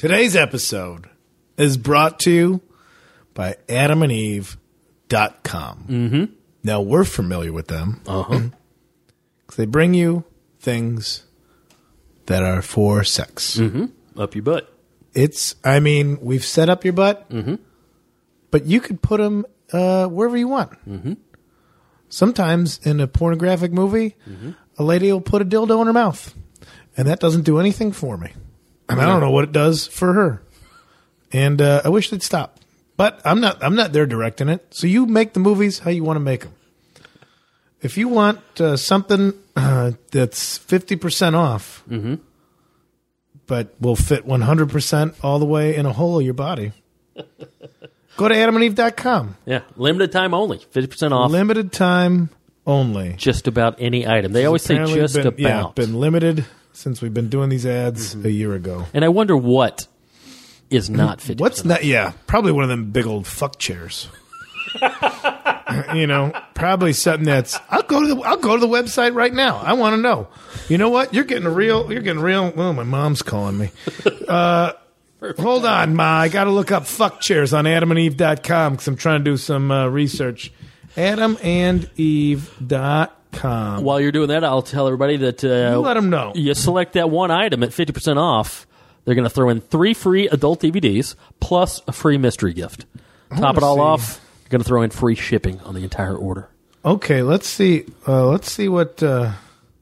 Today's episode is brought to you by AdamandEve.com. Mm-hmm. Now, we're familiar with them. Uh-huh. They bring you things that are for sex. Mm-hmm. Up your butt. We've set up your butt, but you could put them wherever you want. Mm-hmm. Sometimes in a pornographic movie, a lady will put a dildo in her mouth, and that doesn't do anything for me. And I don't know what it does for her. And I wish they'd stop. But I'm not there directing it. So you make the movies how you want to make them. If you want something that's 50% off, but will fit 100% all the way in a hole of your body, go to AdamandEve.com. Yeah, limited time only, 50% off. Limited time only. Just about any item. They always say just about. Yeah, been limited since we've been doing these ads a year ago. And I wonder what is not 50%. What's not? Yeah, probably one of them big old fuck chairs. Probably something that's. I'll go to the website right now. I want to know. You know what? You're getting real. Oh, my mom's calling me. Hold on, Ma. I got to look up fuck chairs on AdamandEve.com because I'm trying to do some research. AdamandEve.com. While you're doing that, I'll tell everybody that you let them know. You select that one item at 50% off. They're going to throw in 3 free adult DVDs plus a free mystery gift. Top it all off. They're going to throw in free shipping on the entire order. Okay, let's see. Let's see what. Oh,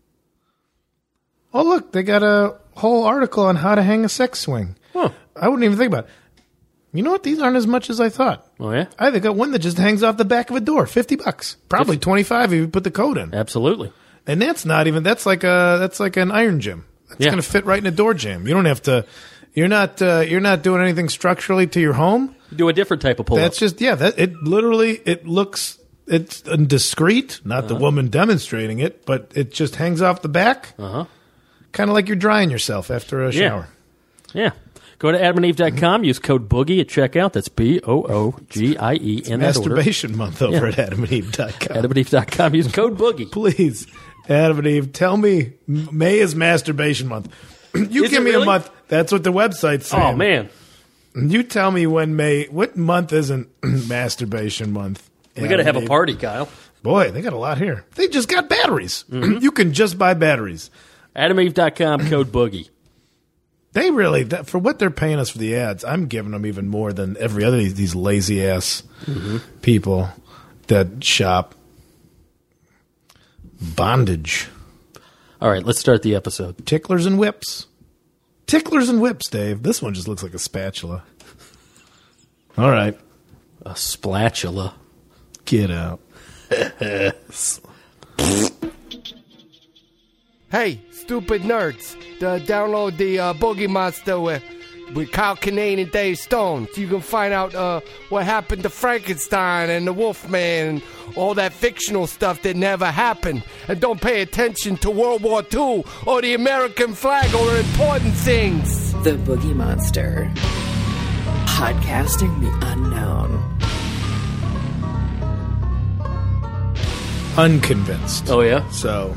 look, they got a whole article on how to hang a sex swing. Huh. I wouldn't even think about it. You know what? These aren't as much as I thought. Oh, yeah? They got one that just hangs off the back of a door. $50. Probably $25 if you put the code in. Absolutely. And that's not even. That's like an iron gym. It's going to fit right in a door jam. You don't have to. You're not doing anything structurally to your home. Do a different type of pull-up. That's just it looks. It's discreet. Not the woman demonstrating it, but it just hangs off the back. Kind of like you're drying yourself after a shower. Yeah. Go to AdamandEve.com. Use code Boogie at checkout. That's BOOGIE in that order. Masturbation month over at AdamandEve.com. AdamandEve.com. Use code Boogie. Please, Adam and Eve, tell me May is masturbation month. You give me a month. That's what the website's saying. Oh, man. You tell me what month isn't masturbation month? We got to have a party, Kyle. Boy, they got a lot here. They just got batteries. You can just buy batteries. AdamandEve.com, code Boogie. They really, for what they're paying us for the ads, I'm giving them even more than every other these lazy ass people that shop. Bondage. All right, let's start the episode. Ticklers and whips. Ticklers and whips, Dave. This one just looks like a spatula. All right. A splatula. Get out. Hey, stupid nerds. Download the Boogie Monster with Kyle Kinane and Dave Stone. So you can find out what happened to Frankenstein and the Wolfman and all that fictional stuff that never happened. And don't pay attention to World War II or the American flag or important things. The Boogie Monster. Podcasting the unknown. Unconvinced. Oh, yeah? So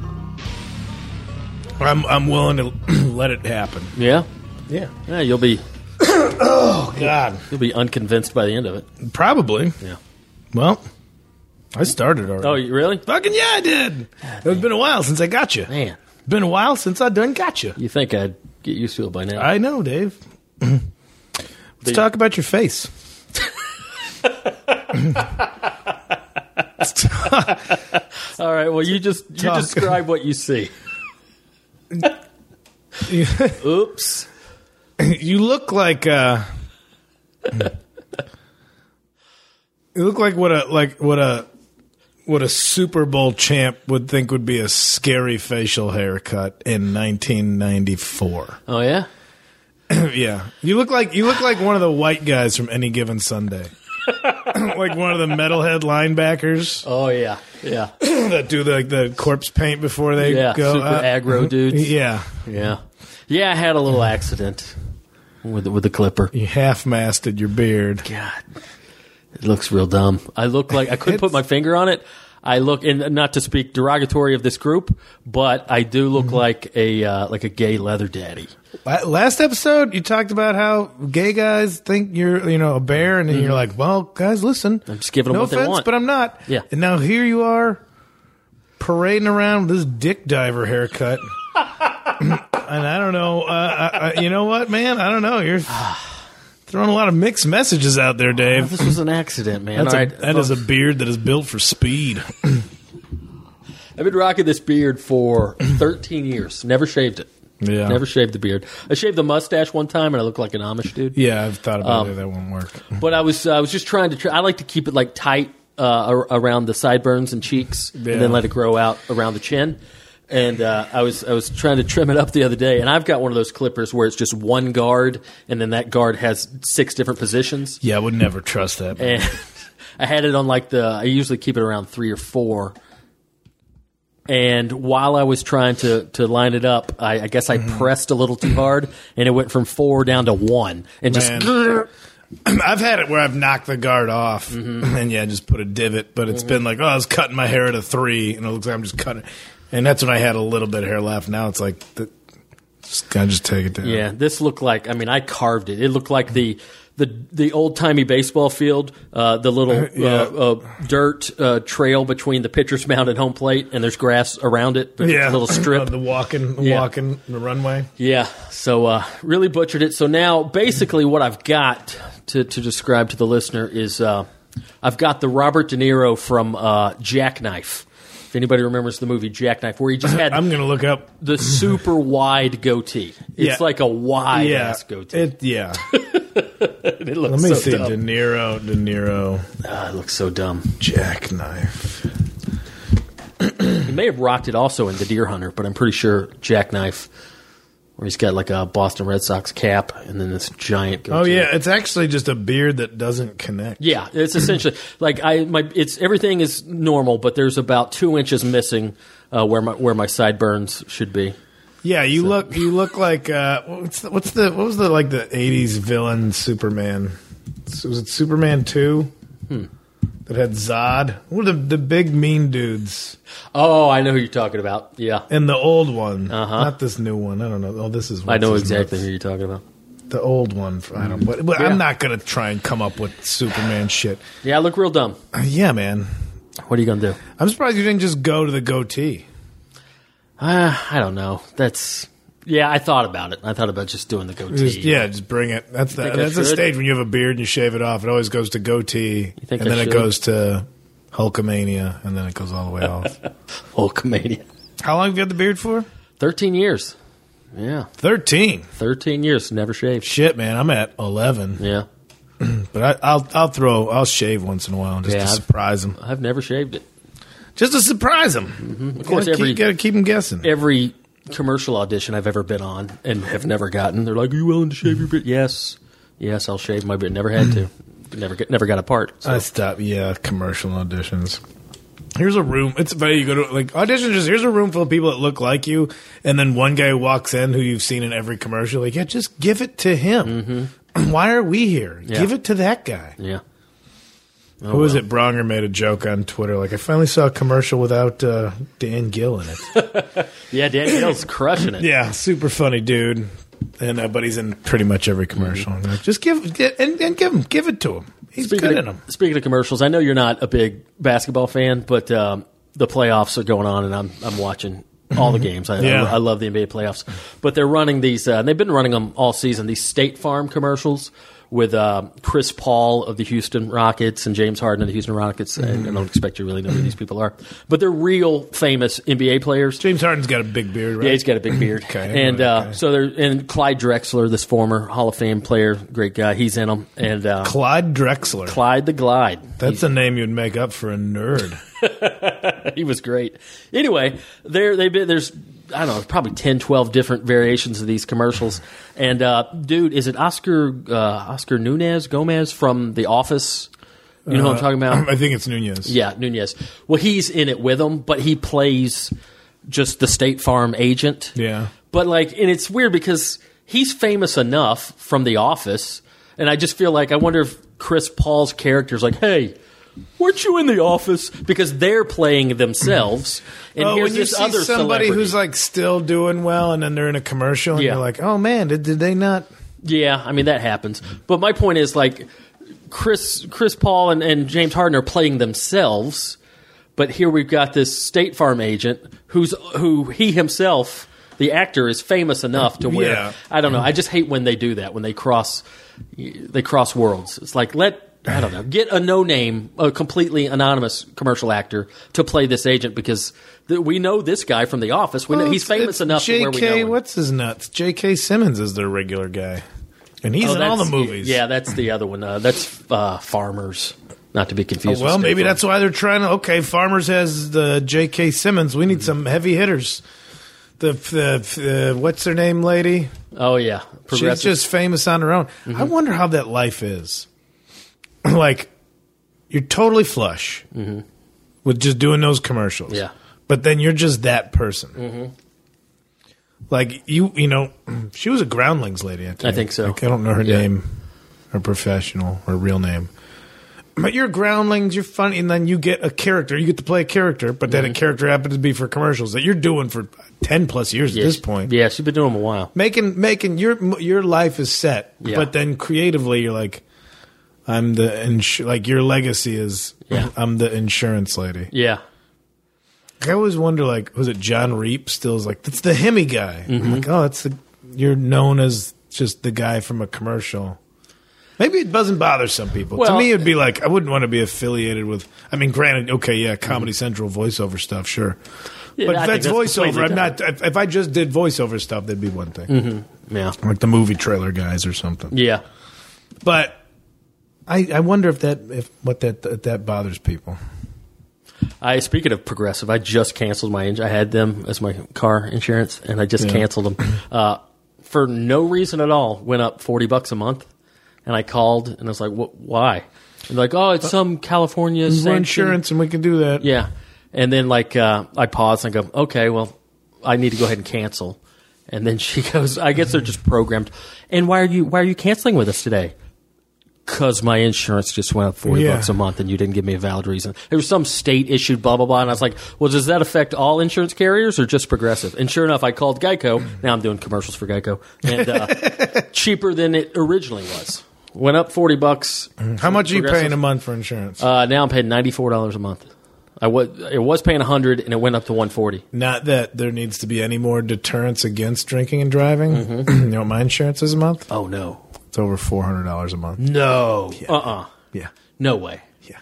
I'm willing to let it happen. Yeah? Yeah. Yeah, you'll be... Oh, God. You'll be unconvinced by the end of it. Probably. Yeah. Well, I started already. Oh, you really? Fucking yeah, I did. It's been a while since I got you. Man. Been a while since I done got you. You think I'd get used to it by now. I know, Dave. Let's talk about your face. All right, well, you describe what you see. Oops. You look like you look like what a Super Bowl champ would think would be a scary facial haircut in 1994. Oh yeah? Yeah. You look like one of the white guys from Any Given Sunday. Like one of the metalhead linebackers. Oh yeah. Yeah. That do the corpse paint before they go. Super aggro dudes. Yeah. Yeah. Yeah, I had a little accident with the clipper. You half-masted your beard. God. It looks real dumb. I look like I couldn't put my finger on it. I look, and not to speak derogatory of this group, but I do look like a gay leather daddy. Last episode, you talked about how gay guys think you're, a bear, and then you're like, well, guys, listen. I'm just giving them no what they offense, want. but I'm not. Yeah. And now here you are parading around with this dick diver haircut. And I don't know. You know what, man? I don't know. You're throwing a lot of mixed messages out there, Dave. This was an accident, man. That is a beard that is built for speed. I've been rocking this beard for 13 years. Never shaved it. Yeah. Never shaved the beard. I shaved the mustache one time, and I look like an Amish dude. Yeah, I've thought about it. That won't work. But I was just trying to. I like to keep it like tight around the sideburns and cheeks, and then let it grow out around the chin. And I was trying to trim it up the other day, and I've got one of those clippers where it's just one guard, and then that guard has 6 different positions. Yeah, I would never trust that. And I had it on I usually keep it around 3 or 4. And while I was trying to line it up, I guess I pressed a little too hard, and it went from 4 down to 1. And just I've had it where I've knocked the guard off, and just put a divot. But it's been like, I was cutting my hair at a 3, and it looks like I'm just cutting. And that's when I had a little bit of hair left. Now it's like, I just take it down. Yeah, this looked like, I carved it. It looked like the old-timey baseball field, the little dirt trail between the pitcher's mound and home plate, and there's grass around it, but a little strip. The walking, the runway. Yeah, so really butchered it. So now, basically, what I've got to describe to the listener is I've got the Robert De Niro from Jackknife. If anybody remembers the movie Jackknife, where he just had I'm going to look up the super wide goatee. It's like a wide ass goatee. It looks Let me so see. dumb. De Niro. It looks so dumb. Jackknife. He may have rocked it also in The Deer Hunter, but I'm pretty sure Jackknife, where he's got like a Boston Red Sox cap and then this giant goatee. Oh yeah, it's actually just a beard that doesn't connect. Yeah, it's essentially like everything is normal, but there's about 2 inches missing where my sideburns should be. Yeah, you look like what was the 80s villain Superman? Was it Superman 2? That had Zod. What are the big mean dudes? Oh, I know who you're talking about. Yeah. And the old one. Not this new one. I don't know. Oh, this is I know exactly who you're talking about. The old one. I don't know. But I'm not going to try and come up with Superman shit. Yeah, I look real dumb. Yeah, man. What are you going to do? I'm surprised you didn't just go to the goatee. I don't know. I thought about it. I thought about just doing the goatee. Just bring it. That's the stage when you have a beard and you shave it off. It always goes to goatee, and then it goes to Hulkamania, and then it goes all the way off. Hulkamania. How long have you had the beard for? 13 years. Yeah. 13 years. Never shaved. Shit, man. I'm at 11. Yeah. But I'll shave once in a while just to surprise him. I've never shaved it. Just to surprise him. Mm-hmm. Of course, you got to keep him guessing. Every commercial audition I've ever been on and have never gotten, they're like, "Are you willing to shave your beard?" Yes, I'll shave my beard. Never had to. Never got a part. So. I stopped. Yeah, commercial auditions. Here's a room. It's funny. You go to auditions. Here's a room full of people that look like you, and then one guy walks in who you've seen in every commercial. Like, yeah, just give it to him. Mm-hmm. Why are we here? Yeah. Give it to that guy. Yeah. Who was it? Bronger made a joke on Twitter. Like, I finally saw a commercial without Dan Gill in it. Yeah, Dan Gill's crushing it. Yeah, super funny dude. And but he's in pretty much every commercial. Mm-hmm. Like, just give it to him. He's good in them. Speaking of commercials, I know you're not a big basketball fan, but the playoffs are going on, and I'm watching all the games. I love the NBA playoffs. But they're running these, and they've been running them all season, these State Farm commercials with Chris Paul of the Houston Rockets and James Harden of the Houston Rockets. And I don't expect you to really know who these people are. But they're real famous NBA players. James Harden's got a big beard, right? Yeah, he's got a big beard. Okay. So and Clyde Drexler, this former Hall of Fame player, great guy, he's in them. And Clyde Drexler. Clyde the Glide. That's a name you'd make up for a nerd. He was great. Anyway, there's I don't know, probably 10, 12 different variations of these commercials. And, dude, is it Oscar Gomez from The Office? You know who I'm talking about? I think it's Nunez. Yeah, Nunez. Well, he's in it with them, but he plays just the State Farm agent. Yeah. But, and it's weird because he's famous enough from The Office, and I just feel like I wonder if Chris Paul's character's like, hey, weren't you in the office? Because they're playing themselves. And here's when you this see other somebody celebrity. who's like still doing well, and then they're in a commercial, and Yeah. you're like, oh man, did they not? Yeah, I mean, that happens. But my point is, like, Chris Paul and James Harden are playing themselves, but here we've got this State Farm agent who he himself, the actor, is famous enough to where, Yeah. I don't know, I just hate when they do that, when they cross worlds. It's like, I don't know, get a no-name, a completely anonymous commercial actor to play this agent because we know this guy from The Office. We know he's famous enough to where we know him. What's his nuts? J.K. Simmons is their regular guy, and he's in all the movies. Yeah, that's the other one. That's Farmers, not to be confused. Well, with maybe State Farm. that's why they're trying to. Okay, Farmers has the J.K. Simmons. We need some heavy hitters. The what's her name, lady? Oh yeah, She's Progressive. just famous on her own. I wonder how that life is. Like, you're totally flush with just doing those commercials. Yeah. But then you're just that person. Like, you know, she was a Groundlings lady, I think so. Like, I don't know her Yeah. name, her professional, her real name. But you're Groundlings, you're funny, and then you get a character. You get to play a character, but then a character happens to be for commercials that you're doing for 10 plus years at this point. Yeah, she's been doing them a while. Making your life is set, Yeah. but then creatively you're like, I'm the like your legacy is I'm the insurance lady. Yeah. I always wonder, like, was it John Reap still is like, that's the Hemi guy. I'm like, oh, you're known as just the guy from a commercial. Maybe it doesn't bother some people. To Well- me, it'd be like, I wouldn't want to be affiliated with, I mean, granted, okay, yeah, Comedy Central voiceover stuff, sure. Yeah, But I if think that's voiceover, completely I'm not, if I just did voiceover stuff, that'd be one thing. Yeah. Like the movie trailer guys or something. Yeah. But I wonder if that bothers people. Speaking of Progressive, I just canceled my I had them as my car insurance, and I just canceled them for no reason at all. Went up $40 a month, and I called and I was like, "Why?" And they're like, "Oh, it's some California We're sanction." insurance, and we can do that. Yeah, and then like I paused and I go, "Okay, well, I need to go ahead and cancel." And then she goes, "I guess they're just programmed." And why are you canceling with us today? Because my insurance just went up $40 a month, and you didn't give me a valid reason. There was some state issued blah blah blah, and I was like, "Well, does that affect all insurance carriers or just Progressive?" And sure enough, I called Geico. Now I'm doing commercials for Geico, and cheaper than it originally was. Went up $40. How much are you Progressive. paying a month for insurance? Now I'm paying $94 a month. It was paying $100, and it went up to $140. Not that there needs to be any more deterrence against drinking and driving. You know what my insurance is a month? Oh no, It's over $400 a month. no, Yeah. no way. Yeah.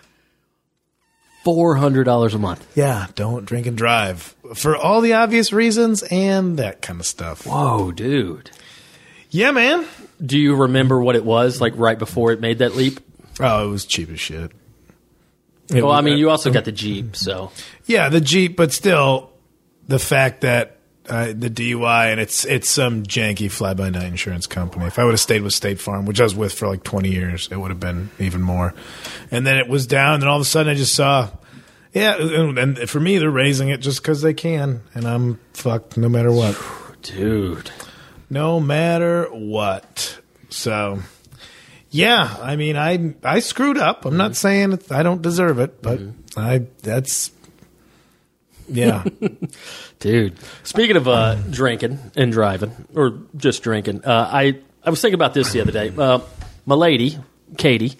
$400 a month. Yeah, don't drink and drive. For all the obvious reasons and that kind of stuff. Whoa, dude. Yeah, man. Do you remember what it was like right before it made that leap? Oh, it was cheap as shit. Well, I mean, you also got the Jeep, so Yeah, the Jeep, but still, the fact that the DUI and it's some janky fly-by-night insurance company. If I would have stayed with State Farm, which I was with for like 20 years, it would have been even more. And then it was down, and all of a sudden I just saw, and for me, they're raising it just because they can, and I'm fucked no matter what. dude. No matter what. So, yeah, I mean, I screwed up. I'm not saying I don't deserve it, but yeah. Dude. Speaking of drinking and driving, or just drinking, I was thinking about this the other day. My lady, Katie,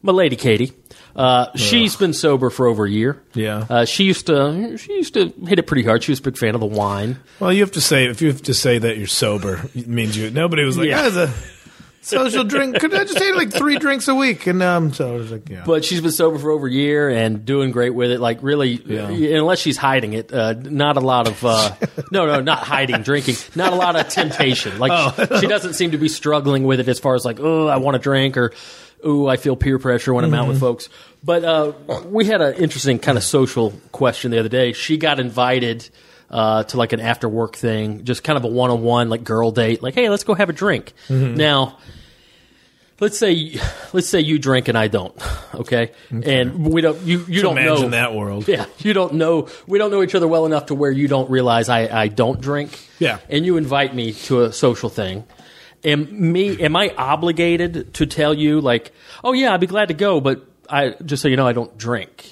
she's been sober for over a year. Yeah. She used to hit it pretty hard. She was a big fan of the wine. Well, if you have to say that you're sober, it means nobody was like, Yeah. as a social drink, could I just take like 3 drinks a week? And so I was like, yeah. But she's been sober for over a year and doing great with it. Like, really, unless she's hiding it, not a lot of no, not hiding drinking. Not a lot of temptation. Like, she doesn't seem to be struggling with it as far as like, oh, I want to drink, or ooh, I feel peer pressure when I'm out with folks. But we had an interesting kind of social question the other day. She got invited to like an after work thing, just kind of a one-on-one like girl date. Like, hey, let's go have a drink. Now, let's say you drink and I don't. Okay, and we don't. You don't know. Imagine that world. Yeah, you don't know. We don't know each other well enough to where you don't realize I don't drink. Yeah. And you invite me to a social thing. Am I obligated to tell you, like, oh yeah, I'd be glad to go, but just so you know, I don't drink.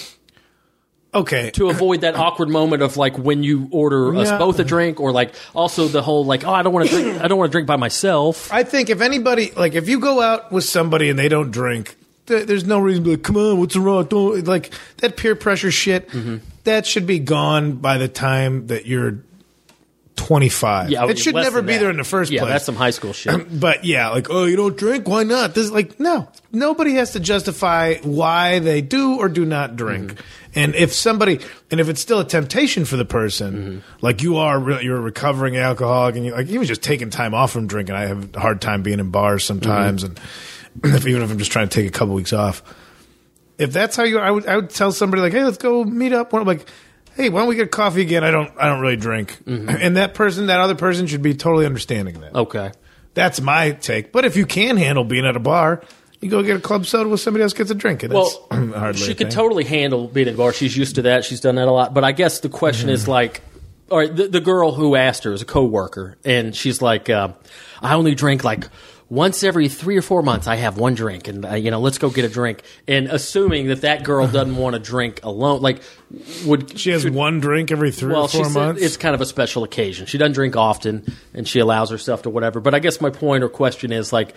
Okay. To avoid that awkward moment of like when you order us both a drink, or like also the whole like, oh, I don't want to drink. I don't want to drink by myself. I think if anybody, like, if you go out with somebody and they don't drink, there's no reason to be like, come on, what's wrong? Don't, like, that peer pressure shit. That should be gone by the time that you're 25. Yeah, it should never be there in the first place. Yeah, that's some high school shit. But yeah, like, oh, you don't drink? Why not? This is like, no, nobody has to justify why they do or do not drink. And if it's still a temptation for the person, like you're a recovering alcoholic, and you like even just taking time off from drinking. I have a hard time being in bars sometimes, and even if I'm just trying to take a couple weeks off. If that's how you are, I would tell somebody like, hey, let's go meet up. I'm like, hey, why don't we get coffee again? I don't really drink. And that other person should be totally understanding of that. Okay. That's my take. But if you can handle being at a bar, you go get a club soda with somebody else gets a drink. And well, that's hardly she could totally handle being at a bar. She's used to that. She's done that a lot. But I guess the question is like, all right, the girl who asked her is a coworker, and she's like, I only drink like once every 3 or 4 months. I have one drink, and let's go get a drink. And assuming that girl doesn't want to drink alone, like she has one drink every 3 or 4 months. It's kind of a special occasion. She doesn't drink often, and she allows herself to whatever. But I guess my point or question is like,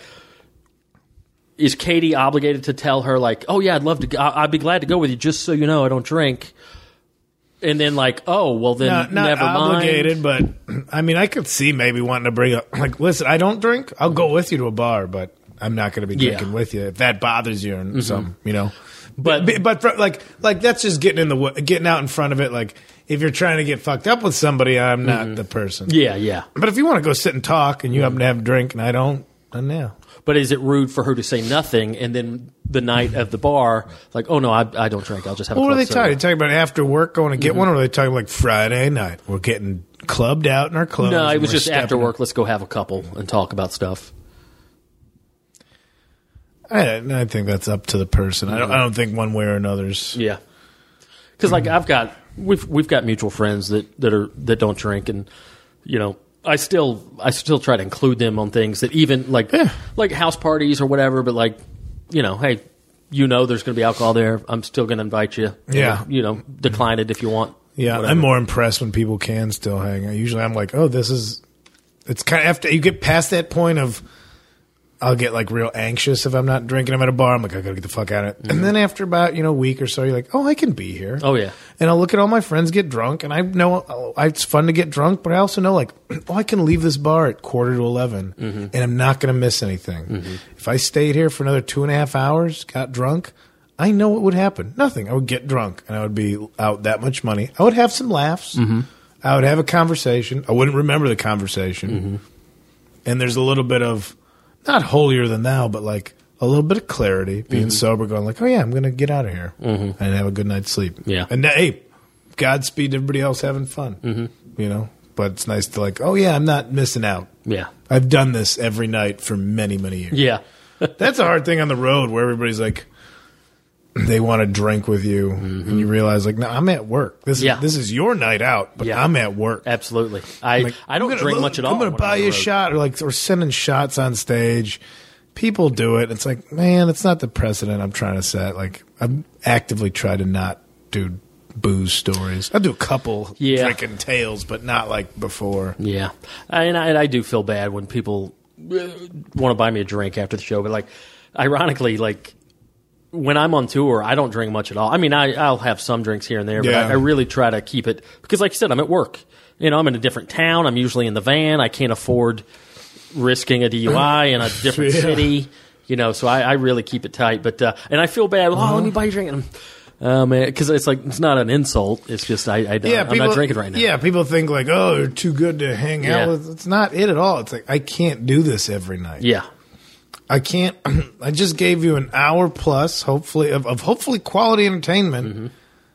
is Katie obligated to tell her like, oh yeah, I'd be glad to go with you, just so you know I don't drink? And then like, oh well, then not never obligated, mind. But I mean, I could see maybe wanting to bring up like, listen, I don't drink. I'll go with you to a bar, but I'm not going to be drinking with you if that bothers you and some, But for, like that's just getting out in front of it. Like if you're trying to get fucked up with somebody, I'm not the person. Yeah. But if you want to go sit and talk and you happen to have a drink and I don't, then yeah. But is it rude for her to say nothing and then the night of the bar, like, oh no, I don't drink. I'll just have a club soda. What are they talking? Are they talking about after work going to get one, or are they talking like Friday night? We're getting clubbed out in our clothes. No, it was just after work. Let's go have a couple and talk about stuff. I think that's up to the person. I don't think one way or another's. Yeah, because like we've got mutual friends that don't drink, and I still try to include them on things that even like house parties or whatever. But like, hey, there's going to be alcohol there. I'm still going to invite you. Yeah, decline it if you want. Yeah, whatever. I'm more impressed when people can still hang. Usually, I'm like, oh, it's kind of after you get past that point of. I'll get like real anxious if I'm not drinking. I'm at a bar. I'm like, I gotta get the fuck out of it. And then after about a week or so, you're like, oh, I can be here. Oh yeah. And I'll look at all my friends get drunk, and I know it's fun to get drunk, but I also know like, I can leave this bar at 10:45, and I'm not gonna miss anything. If I stayed here for another 2.5 hours, got drunk, I know what would happen. Nothing. I would get drunk, and I would be out that much money. I would have some laughs. I would have a conversation. I wouldn't remember the conversation. And there's a little bit of. Not holier than thou, but like a little bit of clarity, being sober, going like, oh yeah, I'm going to get out of here and have a good night's sleep. Yeah. And hey, Godspeed to everybody else having fun, but it's nice to like, oh yeah, I'm not missing out. Yeah. I've done this every night for many, many years. Yeah. That's a hard thing on the road where everybody's like, they want to drink with you and you realize like, no, I'm at work. This is your night out, but I'm at work. Absolutely. I don't drink much at all. I'm going to buy you a shot or sending shots on stage. People do it. It's like, man, it's not the precedent I'm trying to set. Like I'm actively trying to not do booze stories. I'll do a couple drinking tales, but not like before. Yeah. And I do feel bad when people want to buy me a drink after the show, but like ironically, like when I'm on tour, I don't drink much at all. I mean, I'll have some drinks here and there, but I really try to keep it because, like you said, I'm at work. I'm in a different town. I'm usually in the van. I can't afford risking a DUI in a different city. So I really keep it tight. But and I feel bad. Oh, let me buy you a drink. Man, because it's like it's not an insult. It's just I'm not drinking right now. Yeah, people think like, oh, you're too good to hang out with. It's not it at all. It's like I can't do this every night. Yeah. I can't. I just gave you an hour plus, hopefully, of hopefully quality entertainment.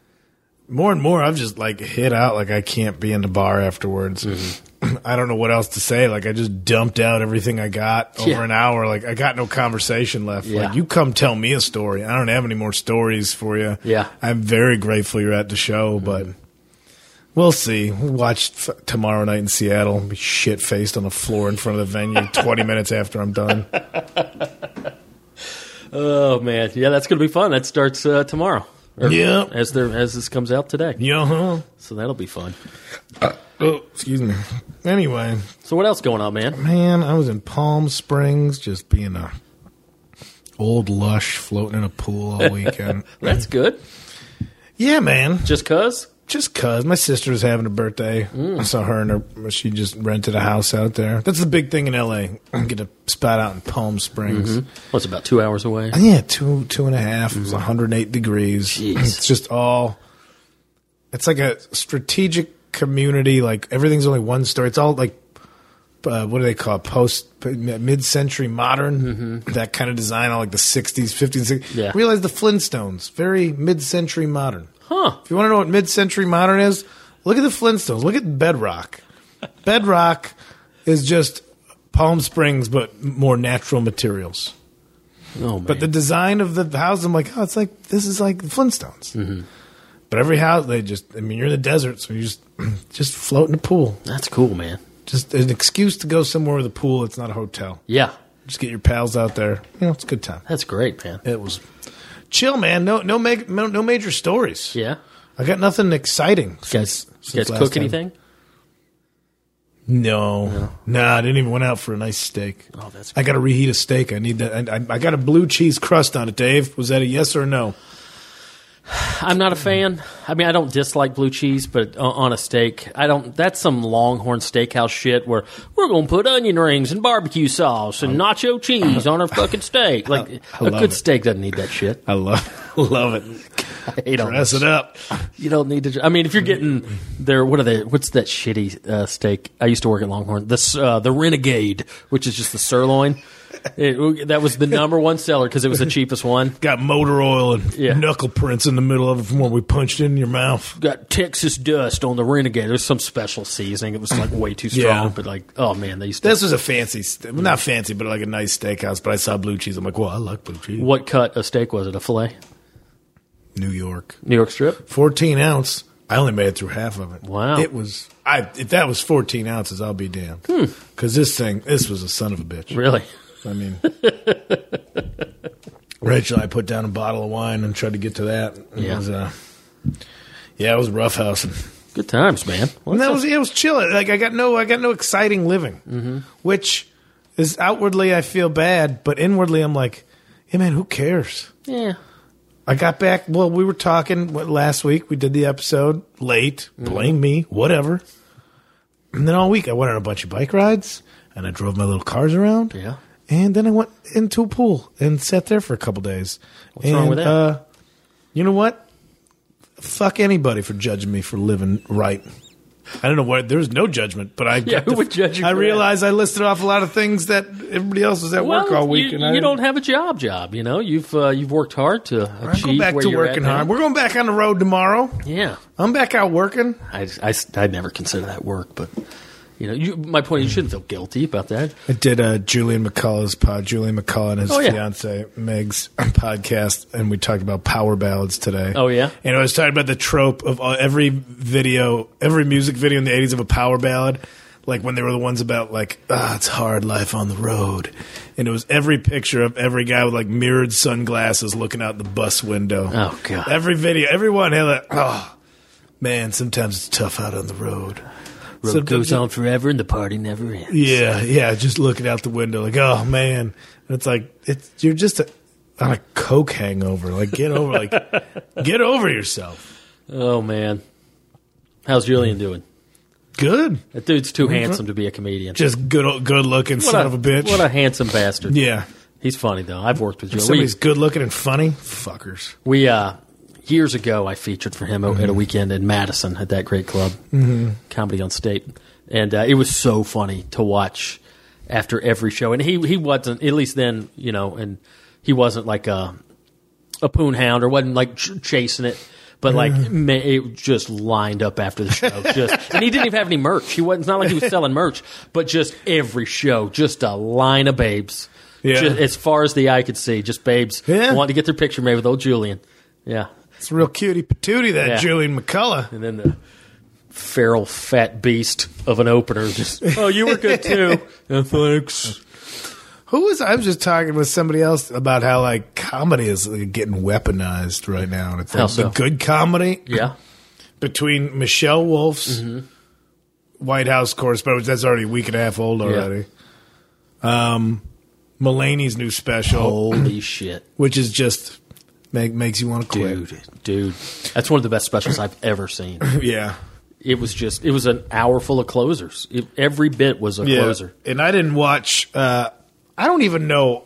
More and more, I've just like hit out. Like I can't be in the bar afterwards. I don't know what else to say. Like I just dumped out everything I got over an hour. Like I got no conversation left. Yeah. Like you come tell me a story. I don't have any more stories for you. Yeah, I'm very grateful you're at the show, but. We'll see. We'll watch tomorrow night in Seattle. Be shit-faced on the floor in front of the venue 20 minutes after I'm done. Oh man, yeah, that's gonna be fun. That starts tomorrow. Yeah, as this comes out today. Yeah, so that'll be fun. Oh, excuse me. Anyway, so what else going on, man? Man, I was in Palm Springs, just being a old lush, floating in a pool all weekend. That's good. Yeah, man. Just cause. My sister was having a birthday. I saw her and she just rented a house out there. That's the big thing in L.A. I get a spot out in Palm Springs. Mm-hmm. What's about 2 hours away? Yeah, two and a half. It was 108 degrees. Jeez. It's just it's like a strategic community. Like everything's only one story. It's all like, what do they call it? Mid-century modern, that kind of design, all like the 60s, 50s, 60s. Yeah. Realize the Flintstones, very mid-century modern. Huh. If you want to know what mid-century modern is, look at the Flintstones. Look at Bedrock. Bedrock is just Palm Springs, but more natural materials. Oh, man. But the design of the house, I'm like, this is like the Flintstones. Mm-hmm. But every house, you're in the desert, so you just float in a pool. That's cool, man. Just an excuse to go somewhere with a pool. It's not a hotel. Yeah. Just get your pals out there. It's a good time. That's great, man. It was chill, man. No major stories. Yeah. I got nothing exciting. You guys cook anything? No. Nah, I didn't even went out for a nice steak. Oh, that's I got to reheat a steak. I need that. I got a blue cheese crust on it, Dave. Was that a yes or a no? I'm not a fan. I mean, I don't dislike blue cheese, but on a steak, I don't. That's some Longhorn Steakhouse shit where we're going to put onion rings and barbecue sauce and nacho cheese on our fucking steak. Like a good steak doesn't need that shit. I love it. I hate Dress it up. You don't need to. I mean, if you're getting their what's that shitty steak? I used to work at Longhorn. The Renegade, which is just the sirloin. That was the number one seller because it was the cheapest one. Got motor oil and knuckle prints in the middle of it from where we punched it in your mouth. Got Texas dust on the Renegade. There's some special seasoning. It was like way too strong, but like, oh man, they used to. This was a fancy, not fancy, but like a nice steakhouse. But I saw blue cheese. I'm like, well, I like blue cheese. What cut of steak was it? A filet? New York strip, 14 ounce. I only made it through half of it. Wow, it was. If that was 14 ounces, I'll be damned. Because this was a son of a bitch. Really. I mean, Rachel and I put down a bottle of wine and tried to get to that. It was, it was roughhousing. Good times, man. And it was chill. Like I got no exciting living, which is outwardly I feel bad, but inwardly I'm like, hey man, who cares? Yeah. I got back. Well, we were talking last week. We did the episode late. Blame me. Whatever. And then all week I went on a bunch of bike rides and I drove my little cars around. Yeah. And then I went into a pool and sat there for a couple days. What's wrong with that? You know what? Fuck anybody for judging me for living right. I don't know why. There's no judgment, but who would judge you? I realized I listed off a lot of things that everybody else was at work all week. You don't have a job. You know, you've worked hard to achieve. Go back where to you're working at hard. We're going back on the road tomorrow. Yeah, I'm back out working. I never consider that work, but. My point, you shouldn't feel guilty about that. I did Julian McCullough and his fiance Meg's podcast, and we talked about power ballads today. Oh, yeah? And I was talking about the trope of every music video in the 80s of a power ballad, like when they were the ones about like, it's hard life on the road. And it was every picture of every guy with like mirrored sunglasses looking out the bus window. Oh, God. Every video, everyone had like, man, sometimes it's tough out on the road. Road goes on forever and the party never ends. Yeah, just looking out the window like, oh man. And it's like you're just on a coke hangover. Like get over yourself. Oh man. How's Julian doing? Good. That dude's too handsome to be a comedian. Just good looking son of a bitch. What a handsome bastard. Yeah. He's funny though. I've worked with Julian. Somebody's good looking and funny? Fuckers. We years ago, I featured for him at a weekend in Madison at that great club, Comedy on State. And it was so funny to watch after every show. And he wasn't, at least then, and he wasn't like a poon hound or wasn't like chasing it. But like it just lined up after the show, and he didn't even have any merch. It's not like he was selling merch, but just every show, just a line of babes, just, as far as the eye could see, just babes wanting to get their picture made with old Julian. Yeah. It's a real cutie patootie, that Julian McCullough. And then the feral fat beast of an opener just, you were good too. Thanks. I was just talking with somebody else about how like comedy is getting weaponized right now. And it's like the good comedy. Yeah. Between Michelle Wolf's White House correspondent, that's already a week and a half old already. Yeah. Mulaney's new special. Holy shit. Which is just makes you want to quit. Dude. That's one of the best specials I've ever seen. Yeah. It was an hour full of closers. Every bit was a closer. And I didn't watch, I don't even know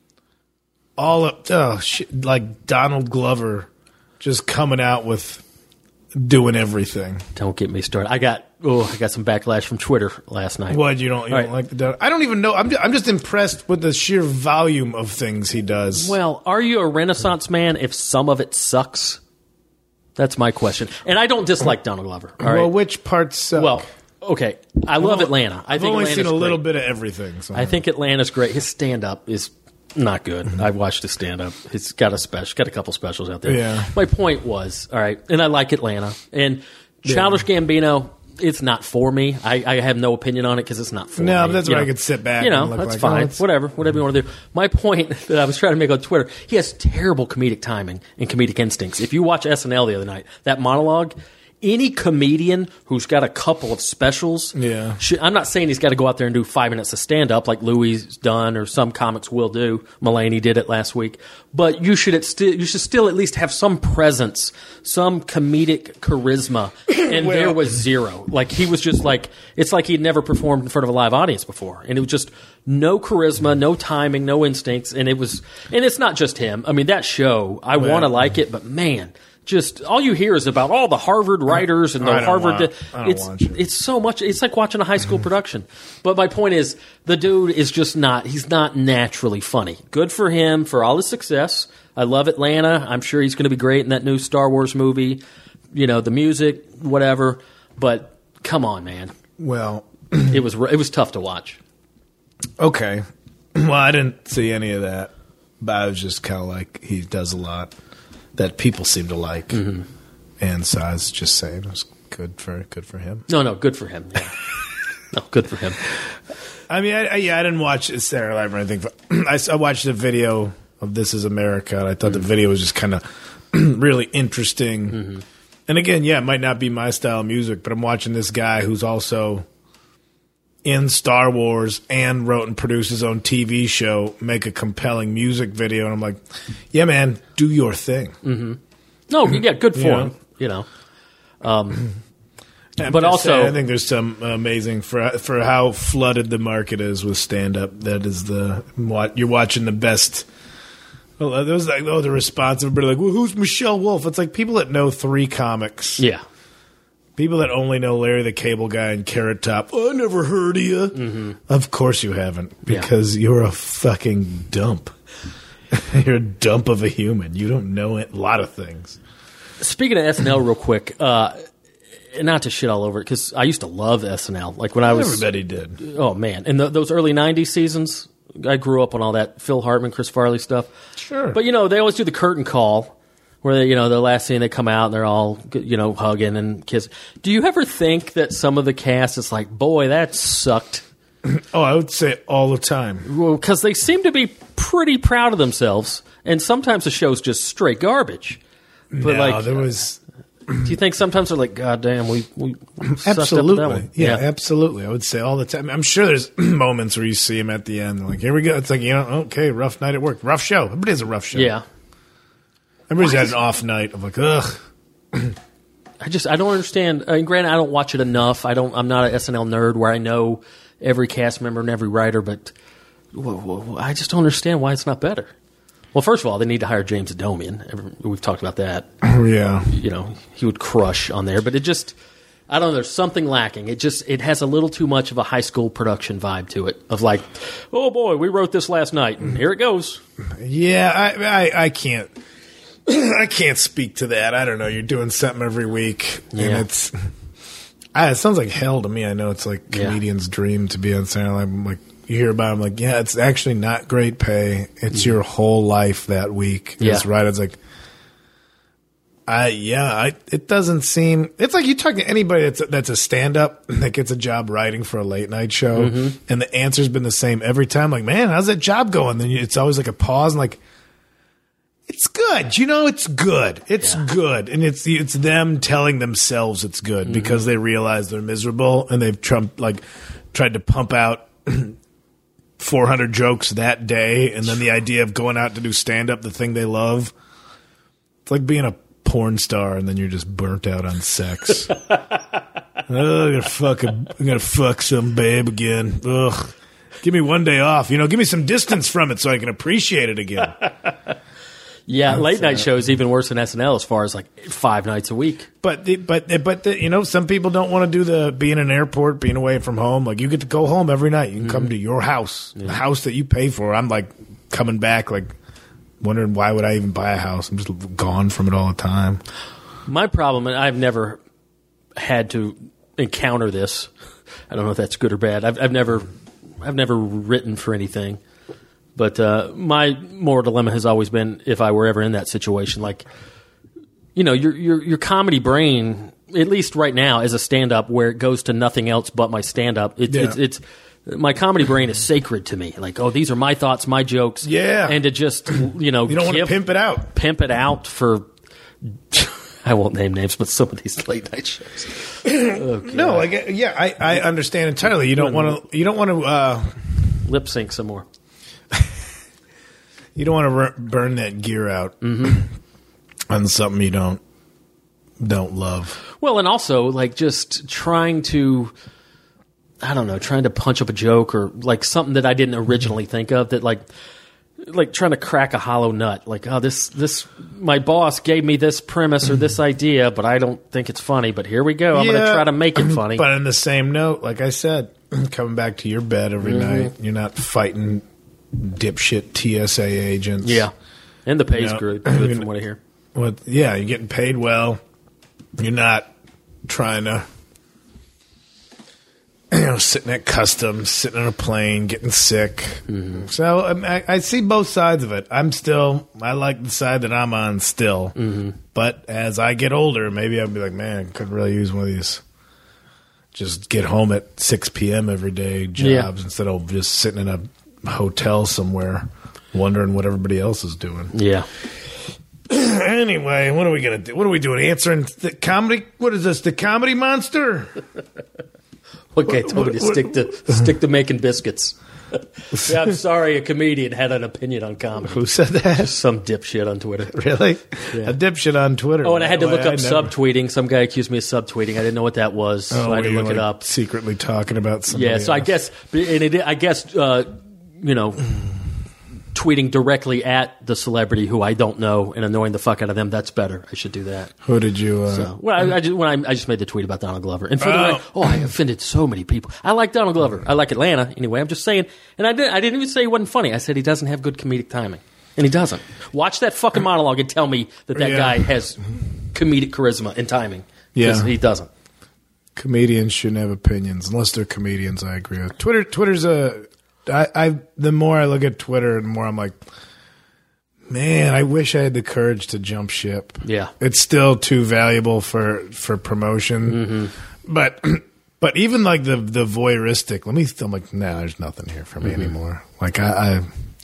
all of, like Donald Glover just coming out with doing everything. Don't get me started. I got some backlash from Twitter last night. What, you don't like the, I don't even know. I'm just impressed with the sheer volume of things he does. Well, are you a Renaissance man if some of it sucks? That's my question. And I don't dislike Donald Glover. All right? Well, which parts suck? Well, okay. I love Atlanta. I've only seen a little bit of everything. So. I think Atlanta's great. His stand-up is not good. I watched his stand-up. He's got a couple specials out there. Yeah. My point was, all right, and I like Atlanta. And Childish Gambino, it's not for me. I have no opinion on it because it's not for me. No, that's where I could sit back and look that's like, fine. Whatever you want to do. My point that I was trying to make on Twitter, he has terrible comedic timing and comedic instincts. If you watch SNL the other night, that monologue, any comedian who's got a couple of specials, I'm not saying he's got to go out there and do 5 minutes of stand-up like Louis done or some comics will do. Mulaney did it last week. But you should still at least have some presence, some comedic charisma. And there was zero. Like, he was just like, it's like he'd never performed in front of a live audience before. And it was just no charisma, no timing, no instincts. And it's not just him. I mean, that show, I want to like it, but man, just all you hear is about all the Harvard writers and the Harvard. It's so much. It's like watching a high school production. But my point is, the dude is just not. He's not naturally funny. Good for him for all his success. I love Atlanta. I'm sure he's going to be great in that new Star Wars movie. You know, the music, whatever. But come on, man. Well, it was tough to watch. Okay. Well, I didn't see any of that, but I was just kind of like, he does a lot that people seem to like, and so I was just saying it was good for him. No, good for him. Yeah. No, good for him. I mean, I didn't watch Saturday Night Live or anything. I watched a video of This Is America, and I thought the video was just kind of really interesting. And again, it might not be my style of music, but I'm watching this guy who's also in Star Wars and wrote and produced his own TV show make a compelling music video, and I'm like, yeah, man, do your thing. No, good for him. You know, but also saying, I think there's some amazing for how flooded the market is with stand up. That is you're watching the best. Well, there was like the response of everybody like, well, who's Michelle Wolf? It's like people that know 3 comics. Yeah. People that only know Larry the Cable Guy and Carrot Top. Oh, I never heard of you. Of course you haven't, because you're a fucking dump. You're a dump of a human. You don't know a lot of things. Speaking of SNL real quick, not to shit all over it, because I used to love SNL. Like when I was... Everybody did. Oh, man. And those early 90s seasons, I grew up on all that Phil Hartman, Chris Farley stuff. Sure. But, they always do the curtain call, where they, the last scene they come out and they're all, hugging and kissing. Do you ever think that some of the cast is like, boy, that sucked? Oh, I would say all the time. Well, because they seem to be pretty proud of themselves, and sometimes the show's just straight garbage. But no, there was. Do you think sometimes they're like, God damn, we absolutely, that one. Yeah, absolutely. I would say all the time. I'm sure there's moments where you see them at the end, they're like, here we go. It's like, okay, rough night at work, rough show. Everybody has a rough show. Yeah. Everybody's had an off night. I'm like, ugh. I don't understand. Granted, I don't watch it enough. I'm not an SNL nerd where I know every cast member and every writer, but I just don't understand why it's not better. Well, first of all, they need to hire James Adomian. We've talked about that. Yeah. He would crush on there, but it just, I don't know, there's something lacking. It has a little too much of a high school production vibe to it, of like, oh boy, we wrote this last night, and here it goes. Yeah, I can't. I can't speak to that. I don't know. You're doing something every week, and it sounds like hell to me. I know it's like comedian's dream to be on Saturday Night Live. I'm like, you hear about it, I'm like, yeah, it's actually not great pay. It's your whole life that week. Yeah. It's right. It's like, It doesn't seem. It's like you talk to anybody that's a stand-up that gets a job writing for a late night show, and the answer's been the same every time. Like, man, how's that job going? Then it's always like a pause, and like, it's good. It's good. It's good, and it's them telling themselves it's good because they realize they're miserable and they've tried to pump out 400 jokes that day, and then the idea of going out to do stand-up, the thing they love. It's like being a porn star and then you're just burnt out on sex. I'm gonna fuck some babe again. Ugh. Give me one day off. Give me some distance from it so I can appreciate it again. Yeah, late night shows even worse than SNL as far as like 5 nights a week. But some people don't want to do be in an airport, being away from home. Like, you get to go home every night. You can come to your house, the house that you pay for. I'm like coming back, like wondering why would I even buy a house? I'm just gone from it all the time. My problem, and I've never had to encounter this. I don't know if that's good or bad. I've never written for anything. But my moral dilemma has always been, if I were ever in that situation, like, your comedy brain, at least right now as a stand-up, where it goes to nothing else but my stand-up, it's my comedy brain is sacred to me. Like, oh, these are my thoughts, my jokes. Yeah. And to just, you don't want to pimp it out. Pimp it out for, I won't name names, but some of these late night shows. No, I understand entirely. You don't want to lip sync some more. You don't want to burn that gear out on something you don't love. Well, and also, like, just trying to punch up a joke or, like, something that I didn't originally think of, that, like trying to crack a hollow nut. Like, oh, this my boss gave me this premise or this idea, but I don't think it's funny, but here we go. I'm going to try to make it funny. But on the same note, like I said, coming back to your bed every night, you're not fighting dipshit TSA agents. Yeah. And the pay's good from what I hear. You're getting paid well. You're not trying to sitting at customs, sitting on a plane, getting sick. Mm-hmm. So I see both sides of it. I like the side that I'm on still. Mm-hmm. But as I get older, maybe I'll be like, man, I could really use one of these just get home at 6 p.m. every day jobs instead of just sitting in a hotel somewhere wondering what everybody else is doing. Yeah. Anyway, what are we going to do? What are we doing? Answering the comedy? What is this? The Comedy Monster? Okay, told me to stick to making biscuits. Yeah, I'm sorry, a comedian had an opinion on comedy. Who said that? Just some dipshit on Twitter. Really? Yeah. A dipshit on Twitter. Oh, and I had to look up subtweeting. Some guy accused me of subtweeting. I didn't know what that was, so I had to look it up. Secretly talking about somebody else. I guess, tweeting directly at the celebrity who I don't know and annoying the fuck out of them, that's better. I should do that. Who did you... I just made the tweet about Donald Glover. And for the record, I offended so many people. I like Donald Glover. I like Atlanta. Anyway, I'm just saying... And I didn't even say he wasn't funny. I said he doesn't have good comedic timing. And he doesn't. Watch that fucking monologue and tell me that guy has comedic charisma and timing. Because he doesn't. Comedians shouldn't have opinions. Unless they're comedians, I agree with. Twitter's a... the more I look at Twitter, the more I'm like, man, I wish I had the courage to jump ship. Yeah, it's still too valuable for promotion. Mm-hmm. But even like the voyeuristic, I'm like, nah, there's nothing here for me anymore. Like I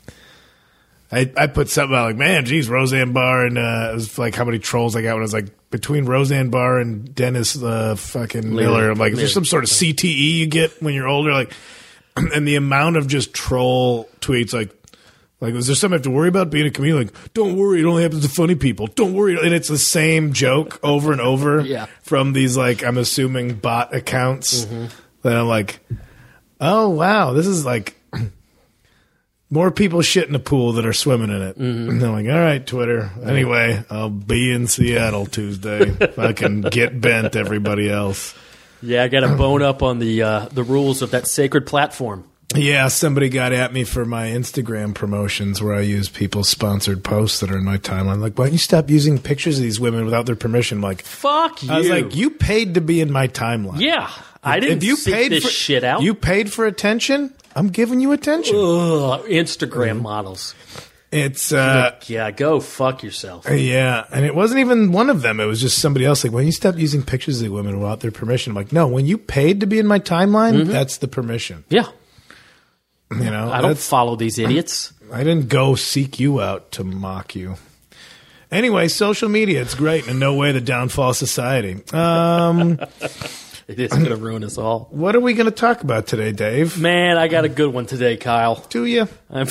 put something out like, man, geez, Roseanne Barr, and it was like how many trolls I got when I was like between Roseanne Barr and Dennis fucking Miller. I'm like, is there some sort of CTE you get when you're older? Like. And the amount of just troll tweets, like, is there something I have to worry about being a comedian? Like, don't worry, it only happens to funny people. Don't worry. And it's the same joke over and over from these, like, I'm assuming bot accounts. Mm-hmm. That I'm like, oh, wow, this is like more people shit in the pool that are swimming in it. Mm-hmm. And I'm like, all right, Twitter. Anyway, I'll be in Seattle Tuesday. Fucking get bent, everybody else. Yeah, I got to bone up on the rules of that sacred platform. Yeah, somebody got at me for my Instagram promotions where I use people's sponsored posts that are in my timeline. Like, why don't you stop using pictures of these women without their permission? I'm like, fuck you. I was like, you paid to be in my timeline. Yeah, I didn't seek this shit out. You paid for attention? I'm giving you attention. Ugh, Instagram models. It's yeah, go fuck yourself. yeah, and it wasn't even one of them. It was just somebody else. Like, when you stop using pictures of women without their permission, I'm like, no. When you paid to be in my timeline, that's the permission. Yeah, You know, I don't follow these idiots. I didn't go seek you out to mock you. Anyway, social media, it's great. In no way the downfall of society. It is going to ruin us all. What are we going to talk about today, Dave? Man, I got a good one today, Kyle. Do you? I'm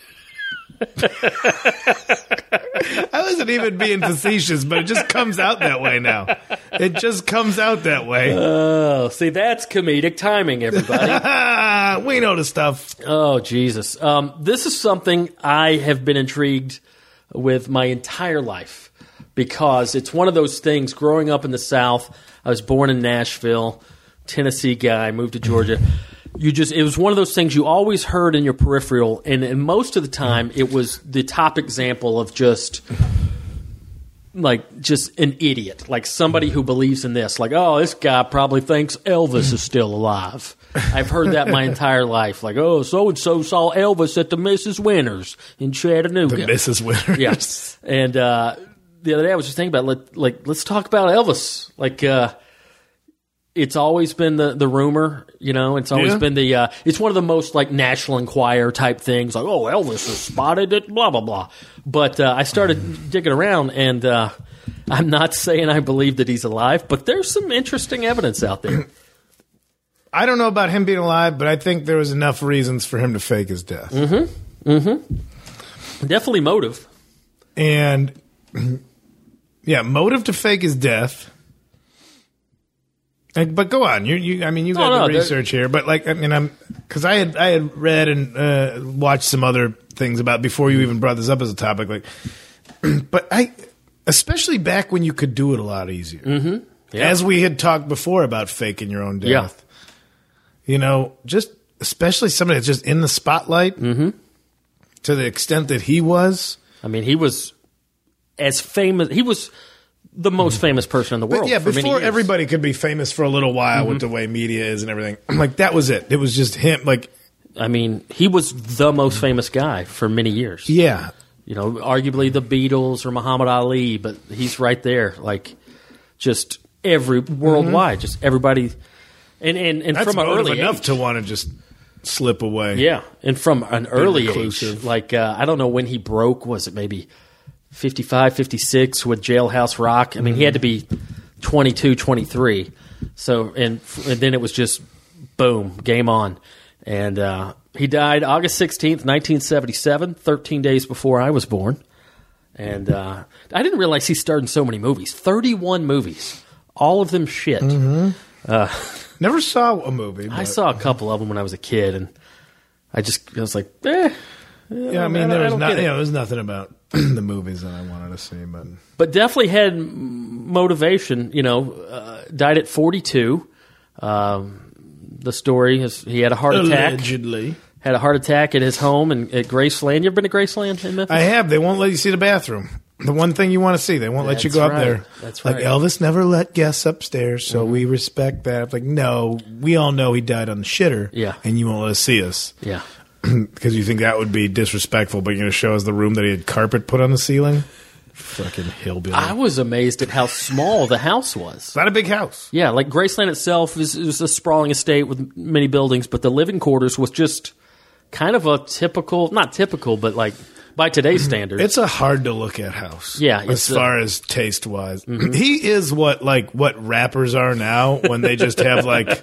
I wasn't even being facetious, but it just comes out that way now. It just comes out that way. Oh, see, that's comedic timing, everybody. We know the stuff. Oh, Jesus. This is something I have been intrigued with my entire life because it's one of those things. Growing up in the South, I was born in Nashville, Tennessee guy, moved to Georgia. It was one of those things you always heard in your peripheral, and most of the time it was the top example of just an idiot, like somebody who believes in this, like, oh, this guy probably thinks Elvis is still alive. I've heard that my entire life, like, oh, so-and-so saw Elvis at the Mrs. Winters in Chattanooga. The Mrs. Winters. Yes. And the other day I was just thinking about, let's talk about Elvis. It's always been the rumor, you know. It's always been it's one of the most like National Enquirer type things, like, oh, Elvis was spotted at blah blah blah. But I started digging around, and I'm not saying I believe that he's alive, but there's some interesting evidence out there. I don't know about him being alive, but I think there was enough reasons for him to fake his death. Definitely motive, and motive to fake his death. But go on. You got the research here. But because I had read and watched some other things about before you even brought this up as a topic. But especially back when you could do it a lot easier. As we had talked before about faking your own death. Yeah. You know, just especially somebody that's just in the spotlight to the extent that he was. I mean, he was as famous. He was the most famous person in the world. But before everybody could be famous for a little while with the way media is and everything. That was it. It was just him. I mean, he was the most famous guy for many years. Yeah. You know, arguably the Beatles or Muhammad Ali, but he's right there. Just worldwide, just everybody. And that's from an early enough age to want to just slip away. Yeah. And from an early age, I don't know when he broke. Was it maybe 55, 56 with Jailhouse Rock? I mean, he had to be 22, 23. So, and then it was just boom, game on. And he died August 16th, 1977, 13 days before I was born. And I didn't realize he starred in so many movies. 31 movies. All of them shit. Never saw a movie. I saw a couple of them when I was a kid, and I was like, eh. Yeah, I mean, there was nothing about the movies that I wanted to see, but definitely had motivation. You know, died at 42. The story is he had a heart attack. Allegedly, had a heart attack at his home at Graceland. You ever been to Graceland in Memphis? I have. They won't let you see the bathroom. The one thing you want to see, they won't let you go up there. That's right. Elvis never let guests upstairs, so we respect that. No, we all know he died on the shitter. Yeah, and you won't let us see us. Yeah. Because you think that would be disrespectful, but you're going to show us the room that he had carpet put on the ceiling? Fucking hillbilly. I was amazed at how small the house was. It's not a big house. Yeah, Graceland itself is a sprawling estate with many buildings, but the living quarters was just kind of a typical, not typical, but by today's standards. It's a hard to look at house. Yeah. As far as taste wise. He is what rappers are now when they just have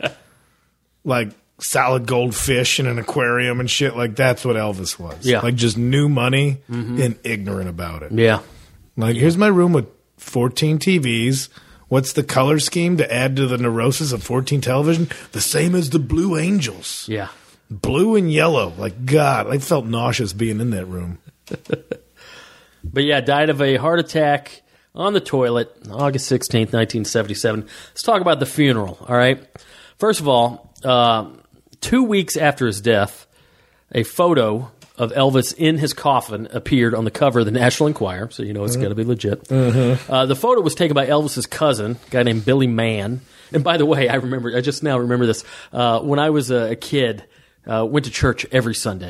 solid gold fish in an aquarium and shit. That's what Elvis was. Yeah. Just new money and ignorant about it. Yeah. Here's my room with 14 TVs. What's the color scheme to add to the neurosis of 14 television? The same as the Blue Angels. Yeah. Blue and yellow. God, I felt nauseous being in that room. But yeah, died of a heart attack on the toilet, August 16th, 1977. Let's talk about the funeral, all right? First of all, 2 weeks after his death, a photo of Elvis in his coffin appeared on the cover of the National Enquirer, so you know it's got to be legit. The photo was taken by Elvis's cousin, a guy named Billy Mann. And by the way, I just now remember this. When I was a kid, went to church every Sunday.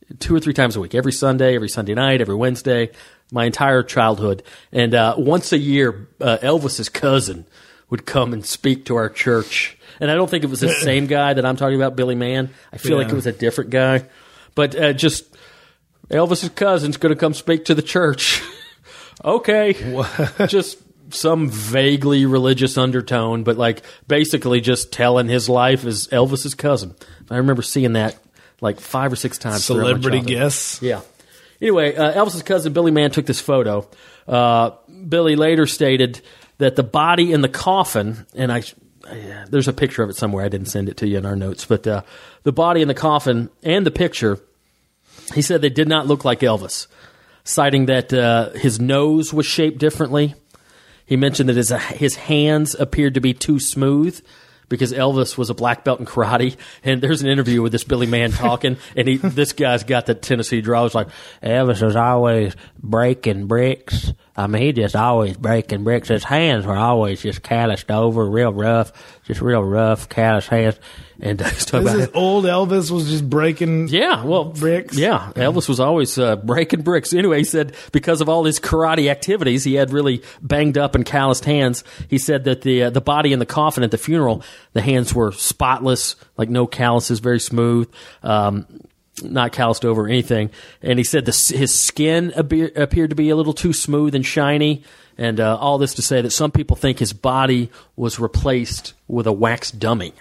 2 or 3 times a week, every Sunday night, every Wednesday, my entire childhood. And once a year, Elvis's cousin would come and speak to our church. And I don't think it was the same guy that I'm talking about, Billy Mann. I feel like it was a different guy. But just Elvis's cousin's going to come speak to the church. Okay. Just some vaguely religious undertone, but like basically just telling his life as Elvis's cousin. I remember seeing that like 5 or 6 times. Celebrity guests. Yeah. Anyway, Elvis's cousin Billy Mann took this photo. Billy later stated that the body in the coffin, and there's a picture of it somewhere. I didn't send it to you in our notes, but the body in the coffin and the picture, he said they did not look like Elvis, citing that his nose was shaped differently. He mentioned that his hands appeared to be too smooth because Elvis was a black belt in karate. And there's an interview with this Billy Mann talking, and this guy's got the Tennessee drawl. It's like, Elvis was always breaking bricks. I mean, he just always breaking bricks. His hands were always just calloused over, real rough, callous hands. And he's talking about old Elvis was just breaking bricks. Yeah, Elvis was always breaking bricks. Anyway, he said because of all his karate activities, he had really banged up and calloused hands. He said that the body in the coffin at the funeral, the hands were spotless, like no calluses, very smooth. Not calloused over anything. And he said his skin appeared to be a little too smooth and shiny. And all this to say that some people think his body was replaced with a wax dummy.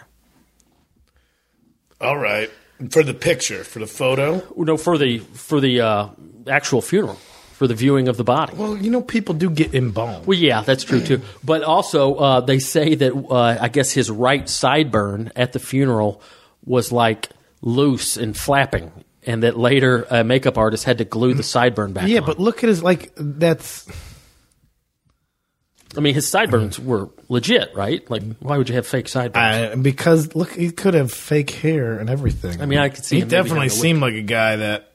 All right. For the picture, for the photo? No, for the actual funeral, for the viewing of the body. Well, people do get embalmed. Well, yeah, that's true too. But also, they say that I guess his right sideburn at the funeral was like loose and flapping, and that later a makeup artist had to glue the sideburn back on. Yeah, but look at his, that's... I mean, his sideburns were legit, right? Like, why would you have fake sideburns? Because, look, he could have fake hair and everything. I mean, I could see he definitely seemed like a guy that,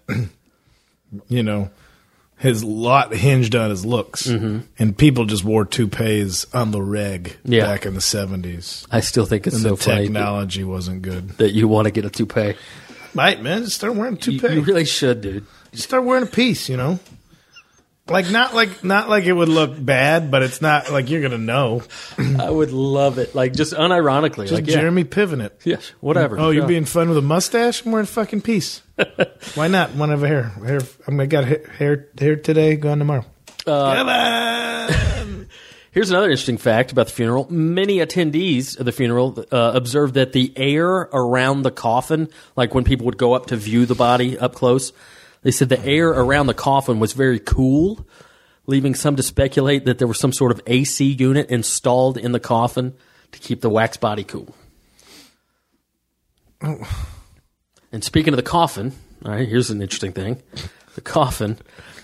his lot hinged on his looks. Mm-hmm. And people just wore toupees on the reg back in the 70s. I still think it's so funny. The technology wasn't good. That you want to get a toupee. Right, man. Just start wearing a toupee. You really should, dude. Just start wearing a piece, Like not like it would look bad, but it's not like you're gonna know. I would love it, like just unironically, just Jeremy Piven it. Yes, whatever. Oh, you're being fun with a mustache? I'm wearing a fucking piece. Why not? One over hair. I got hair today, gone tomorrow. Come on. Here's another interesting fact about the funeral. Many attendees of the funeral observed that the air around the coffin, like when people would go up to view the body up close. They said the air around the coffin was very cool, leaving some to speculate that there was some sort of AC unit installed in the coffin to keep the wax body cool. Oh. And speaking of the coffin, all right, here's an interesting thing. The coffin,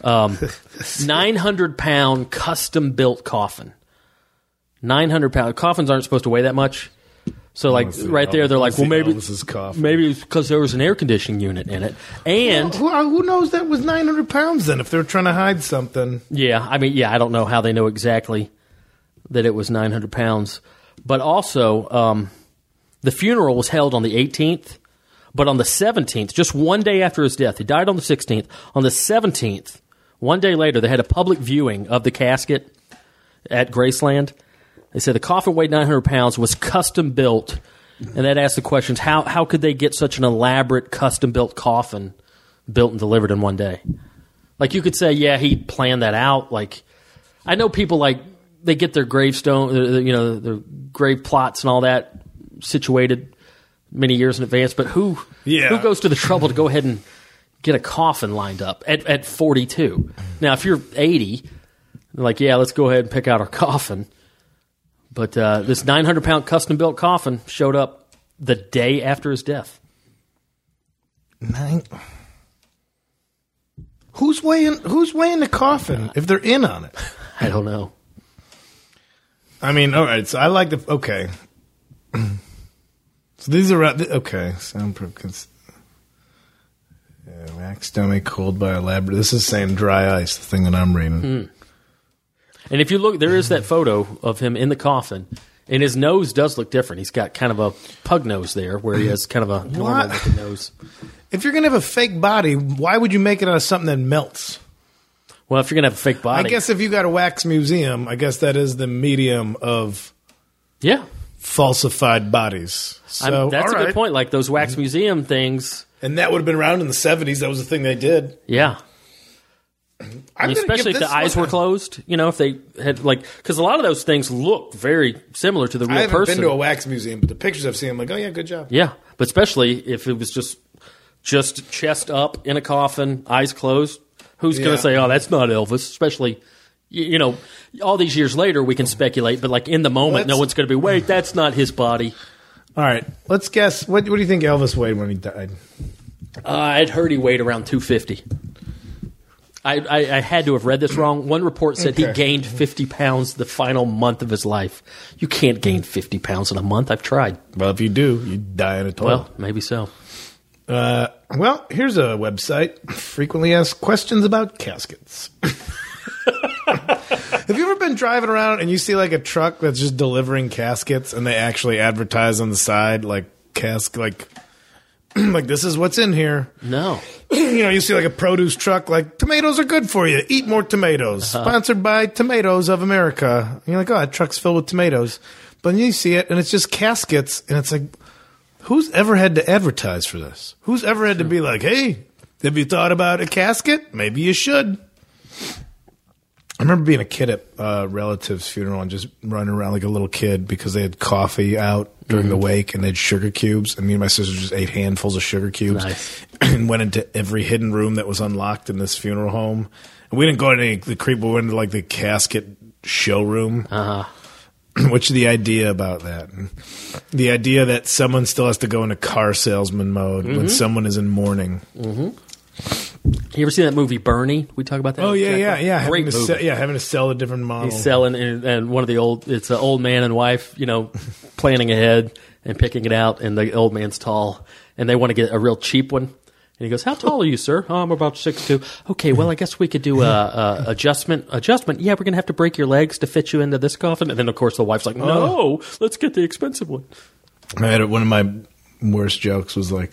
900-pound custom-built coffin. 900 pounds. Coffins aren't supposed to weigh that much. So, like, right there, they're like, well, maybe it's because there was an air conditioning unit in it. And who knows that was 900 pounds then if they were trying to hide something? Yeah, I mean, I don't know how they know exactly that it was 900 pounds. But also, the funeral was held on the 18th, but on the 17th, just one day after his death, he died on the 16th. On the 17th, one day later, they had a public viewing of the casket at Graceland. They said the coffin weighed 900 pounds, was custom built, and that asked the questions, how could they get such an elaborate custom built coffin built and delivered in one day? Like, you could say, yeah, he planned that out. Like, I know people, like, they get their gravestone, their grave plots and all that situated many years in advance, but who goes to the trouble to go ahead and get a coffin lined up at 42? Now, if you're 80, like, yeah, let's go ahead and pick out our coffin. But this 900-pound custom-built coffin showed up the day after his death. Who's weighing the coffin if they're in on it? I don't know. I mean, all right. So I like the okay. So these are okay. Soundproof. Wax dummy cooled by elaborate. This is saying dry ice. The thing that I'm reading. And if you look, there is that photo of him in the coffin, And his nose does look different. He's got kind of a pug nose there, where he has kind of a normal looking nose. If you're going to have a fake body, why would you make it out of something that melts? Well, if you're going to have a fake body. I guess if you got a wax museum, I guess that is the medium of falsified bodies. So that's a good point. Like those wax museum things. And that would have been around in the 70s. That was the thing they did. Yeah. Especially if the eyes were closed, if they had because a lot of those things look very similar to the real person. I haven't been to a wax museum, but the pictures I've seen, I'm like, oh yeah, good job. Yeah, but especially if it was just chest up in a coffin, eyes closed. Who's going to say, oh, that's not Elvis? Especially, all these years later, we can speculate, but in the moment, no one's going to be, wait, that's not his body. All right, let's guess. What do you think Elvis weighed when he died? I'd heard he weighed around 250. I had to have read this wrong. One report said he gained 50 pounds the final month of his life. You can't gain 50 pounds in a month. I've tried. Well, if you do, you die in a toilet. Well, maybe so. Well, here's a website. Frequently asked questions about caskets. Have you ever been driving around and you see a truck that's just delivering caskets and they actually advertise on the side like this is what's in here? No. You see a produce truck tomatoes are good for you. Eat more tomatoes. Sponsored by Tomatoes of America. And you're like, oh, that truck's filled with tomatoes. But then you see it and it's just caskets and it's like, who's ever had to advertise for this? Who's ever had to be like, hey, have you thought about a casket? Maybe you should. I remember being a kid at a relative's funeral and just running around like a little kid because they had coffee out during the wake and they had sugar cubes. And me and my sister just ate handfuls of sugar cubes and went into every hidden room that was unlocked in this funeral home. And we didn't go to the creep, we went into the casket showroom. What's the idea about that? The idea that someone still has to go into car salesman mode when someone is in mourning. You ever see that movie Bernie? We talk about that. Oh yeah. Great movie. Having to sell a different model. He's selling, and one of it's an old man and wife, planning ahead and picking it out, and the old man's tall, and they want to get a real cheap one. And he goes, "How tall are you, sir?" "Oh, I'm about 6'2". "Okay, well, I guess we could do a adjustment. Yeah, we're gonna have to break your legs to fit you into this coffin." And then, of course, the wife's like, "No, let's get the expensive one." I had one of my worst jokes was like,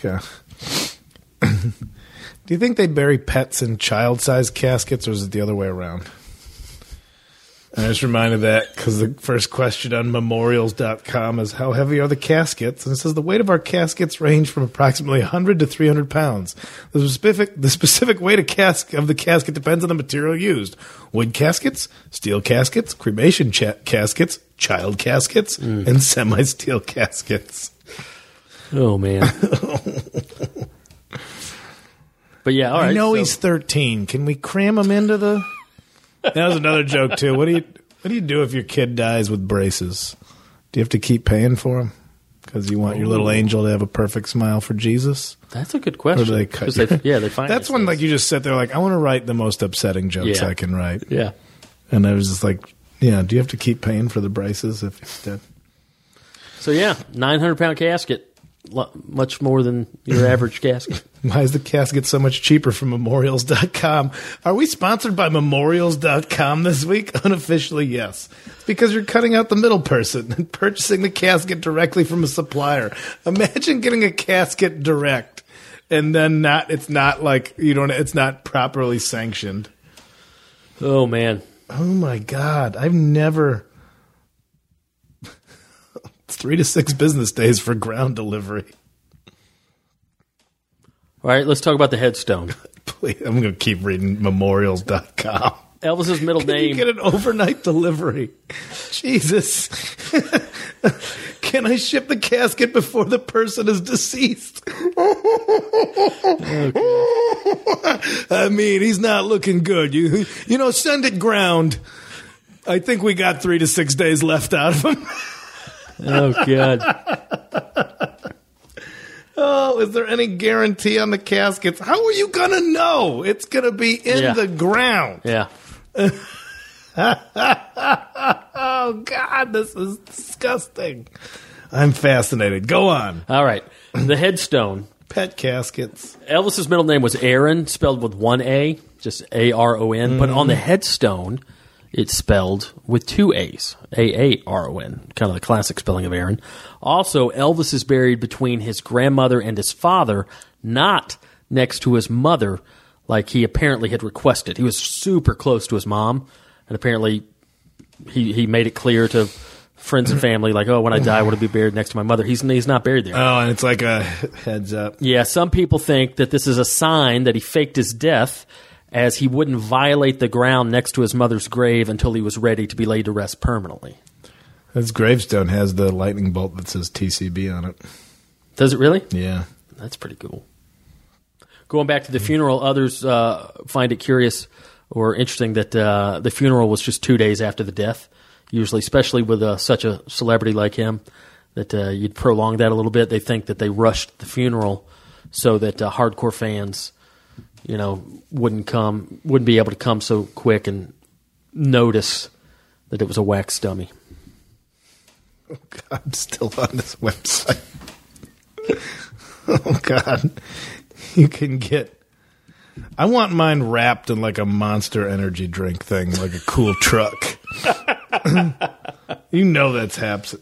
do you think they bury pets in child-sized caskets, or is it the other way around? And I just reminded that because the first question on memorials.com is, how heavy are the caskets? And it says the weight of our caskets range from approximately 100 to 300 pounds. The specific weight of the casket depends on the material used. Wood caskets, steel caskets, cremation caskets, child caskets, and semi-steel caskets. Oh, man. But yeah, all right. I know he's 13. Can we cram him into the... That was another joke, too. What do you do if your kid dies with braces? Do you have to keep paying for him? Because you want your little angel to have a perfect smile for Jesus? That's a good question. Or do they cut they find that's when you just sit there I want to write the most upsetting jokes I can write. Yeah. And I was just like, do you have to keep paying for the braces if he's dead? So, 900-pound casket. Much more than your average casket. Why is the casket so much cheaper from Memorials.com? Are we sponsored by Memorials.com this week? Unofficially, yes. It's because you're cutting out the middle person and purchasing the casket directly from a supplier. Imagine getting a casket direct and then it's not properly sanctioned. Oh, man. Oh, my God. I've never... 3 to 6 business days for ground delivery. All right, let's talk about the headstone. Please, I'm going to keep reading memorials.com. Elvis's middle name. Can you get an overnight delivery? Jesus. Can I ship the casket before the person is deceased? I mean, he's not looking good. Send it ground. I think we got 3 to 6 days left out of him. Oh, God. Oh, is there any guarantee on the caskets? How are you going to know it's going to be in the ground? Yeah. Oh, God, this is disgusting. I'm fascinated. Go on. All right. The headstone. Pet caskets. Elvis's middle name was Aaron, spelled with one A, just A-R-O-N. But on the headstone, It's spelled with 2 A's, A-A-R-O-N, kind of the classic spelling of Aaron. Also, Elvis is buried between his grandmother and his father, not next to his mother, like he apparently had requested. He was super close to his mom, and apparently he made it clear to friends and family, like, oh, when I die, I want to be buried next to my mother. He's not buried there. Oh, and it's like a heads up. Yeah, some people think that this is a sign that he faked his death, as he wouldn't violate the ground next to his mother's grave until he was ready to be laid to rest permanently. His gravestone has the lightning bolt that says TCB on it. Does it really? Yeah. That's pretty cool. Going back to the funeral, others find it curious or interesting that the funeral was just 2 days after the death, usually, especially with such a celebrity like him, that you'd prolong that a little bit. They think that they rushed the funeral so that hardcore fans, wouldn't be able to come so quick and notice that it was a wax dummy. Oh, God, I'm still on this website. Oh, God. You can get... I want mine wrapped in like a Monster Energy drink thing, like a cool truck. You know that's happened.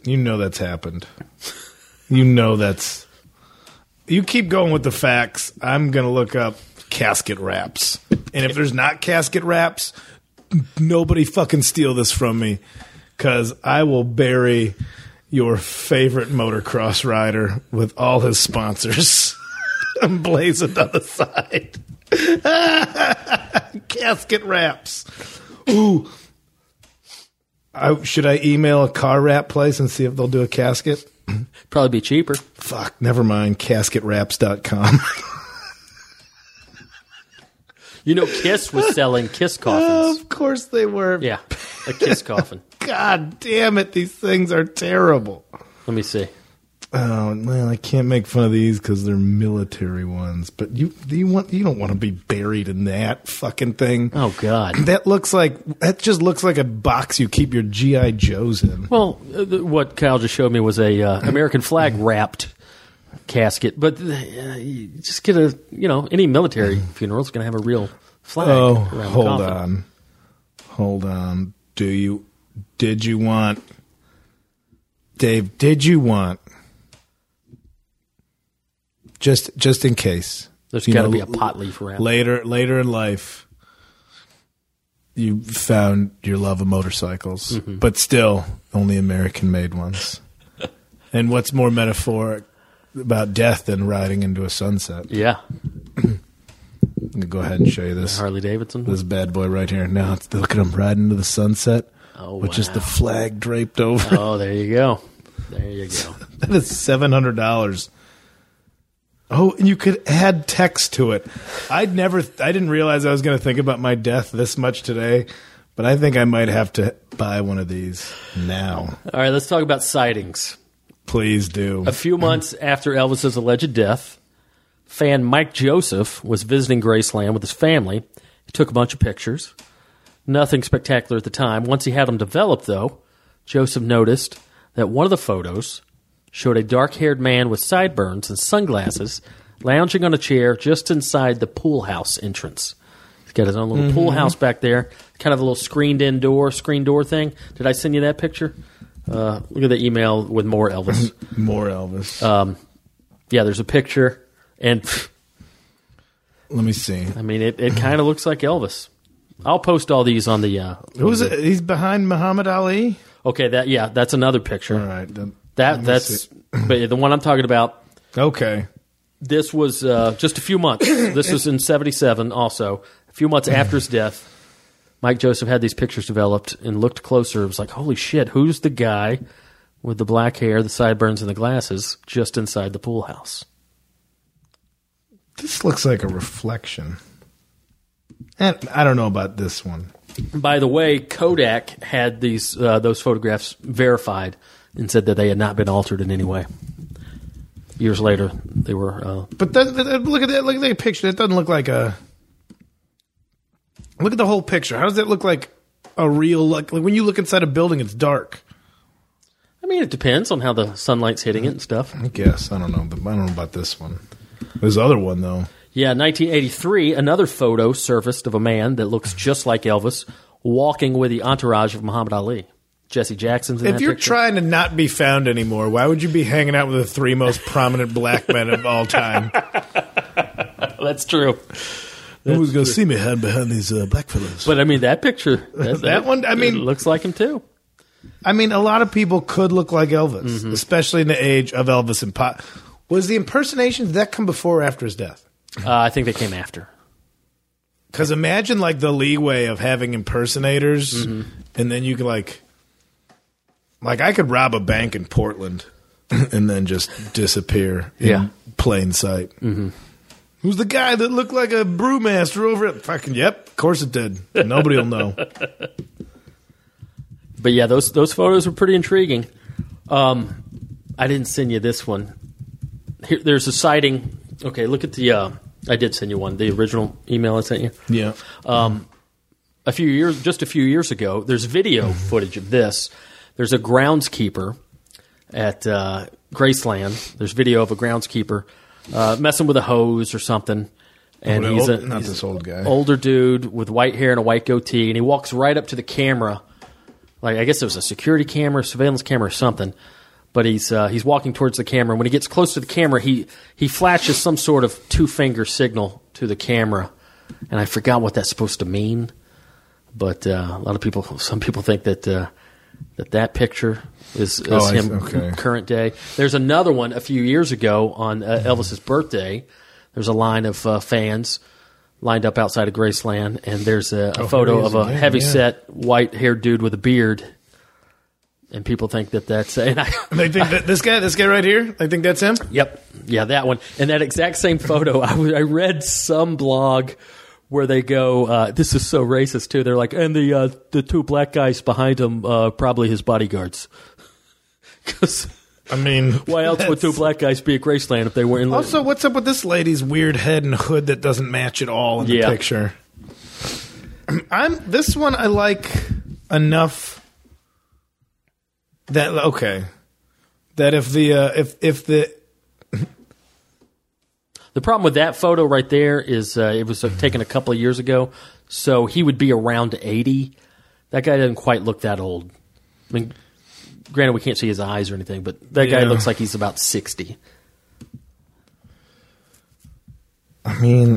You keep going with the facts. I'm going to look up casket wraps. And if there's not casket wraps, nobody fucking steal this from me, because I will bury your favorite motocross rider with all his sponsors emblazoned on the side. Casket wraps. Ooh. Should I email a car wrap place and see if they'll do a casket? Probably be cheaper. Fuck, never mind. CasketWraps.com. Kiss was selling Kiss coffins. Of course they were. Yeah, a Kiss coffin. God damn it, these things are terrible. Let me see. Oh, well, I can't make fun of these because they're military ones. But you don't want to be buried in that fucking thing. Oh, God. That just looks like a box you keep your G.I. Joes in. Well, what Kyle just showed me was a American flag wrapped casket. But you just get any military funeral is going to have a real flag. Oh, around hold on. Did you want Just in case. There's got to be a pot leaf around. Later in life, you found your love of motorcycles, but still only American-made ones. And what's more metaphoric about death than riding into a sunset? Yeah. I'm going to go ahead and show you this. Harley Davidson? This bad boy right here. Now, look at him riding into the sunset, which is the flag draped over. Oh, there you go. There you go. That is $700. Oh, and you could add text to it. I didn't realize I was going to think about my death this much today, but I think I might have to buy one of these now. All right, let's talk about sightings. Please do. A few months after Elvis's alleged death, fan Mike Joseph was visiting Graceland with his family. He took a bunch of pictures. Nothing spectacular at the time. Once he had them developed, though, Joseph noticed that one of the photos showed a dark-haired man with sideburns and sunglasses lounging on a chair just inside the pool house entrance. He's got his own little pool house back there, kind of a little screen door thing. Did I send you that picture? Look at the email with more Elvis. More Elvis. Yeah, there's a picture, and let me see. I mean, it kind of looks like Elvis. I'll post all these on the... Who's it? He's behind Muhammad Ali? Okay, that's another picture. All right. That's but the one I'm talking about. Okay. This was just a few months. This was in 1977 also. A few months after his death, Mike Joseph had these pictures developed and looked closer. It was like, holy shit, who's the guy with the black hair, the sideburns, and the glasses just inside the pool house? This looks like a reflection. And I don't know about this one. By the way, Kodak had those photographs verified and said that they had not been altered in any way. Years later, they were... But look at that! Look at that picture. That doesn't look like a... Look at the whole picture. How does that look like a real... Like when you look inside a building, it's dark. I mean, it depends on how the sunlight's hitting it and stuff. I guess. I don't know. But I don't know about this one. There's other one, though. Yeah, 1983, another photo surfaced of a man that looks just like Elvis, walking with the entourage of Muhammad Ali. Jesse Jackson's in that If you're picture. trying to not be found anymore, why would you be hanging out with the 3 most prominent black men of all time? That's true. Who's going to see me hiding behind these black fellas? But, I mean, that picture. That one, I mean, it looks like him, too. I mean, a lot of people could look like Elvis, especially in the age of Elvis and Pop. Was the impersonation, did that come before or after his death? I think they came after. Because imagine, like, the leeway of having impersonators, and then you could, like, I could rob a bank in Portland and then just disappear in plain sight. Mm-hmm. Who's the guy that looked like a brewmaster over at fucking, yep, of course it did. Nobody will know. But yeah, those photos were pretty intriguing. I didn't send you this one. Here, there's a sighting. Okay, look at the. I did send you one. The original email I sent you. Yeah. A few years ago, there's video footage of this. There's a groundskeeper at Graceland. There's video of a groundskeeper messing with a hose or something. And he's this old guy. Older dude with white hair and a white goatee, and he walks right up to the camera. Like, I guess it was a security camera, surveillance camera or something. But he's walking towards the camera. When he gets close to the camera, he flashes some sort of 2-finger signal to the camera. And I forgot what that's supposed to mean. But some people think that that picture is him current day. There's another one a few years ago on Elvis's birthday. There's a line of fans lined up outside of Graceland, and there's a photo of a heavy-set, white-haired dude with a beard. And people think that's... And they think that this guy right here, I think that's him? Yep. Yeah, that one. And that exact same photo, I read some blog where they go, this is so racist, too. They're like, and the 2 black guys behind him, probably his bodyguards. Because... I mean, why else would 2 black guys be at Graceland if they weren't? Also, what's up with this lady's weird head and hood that doesn't match at all in the picture? This one I like enough that if the problem with that photo right there is it was taken a couple of years ago, so he would be around 80. That guy doesn't quite look that old. I mean. Granted, we can't see his eyes or anything, but that guy looks like he's about 60. I mean,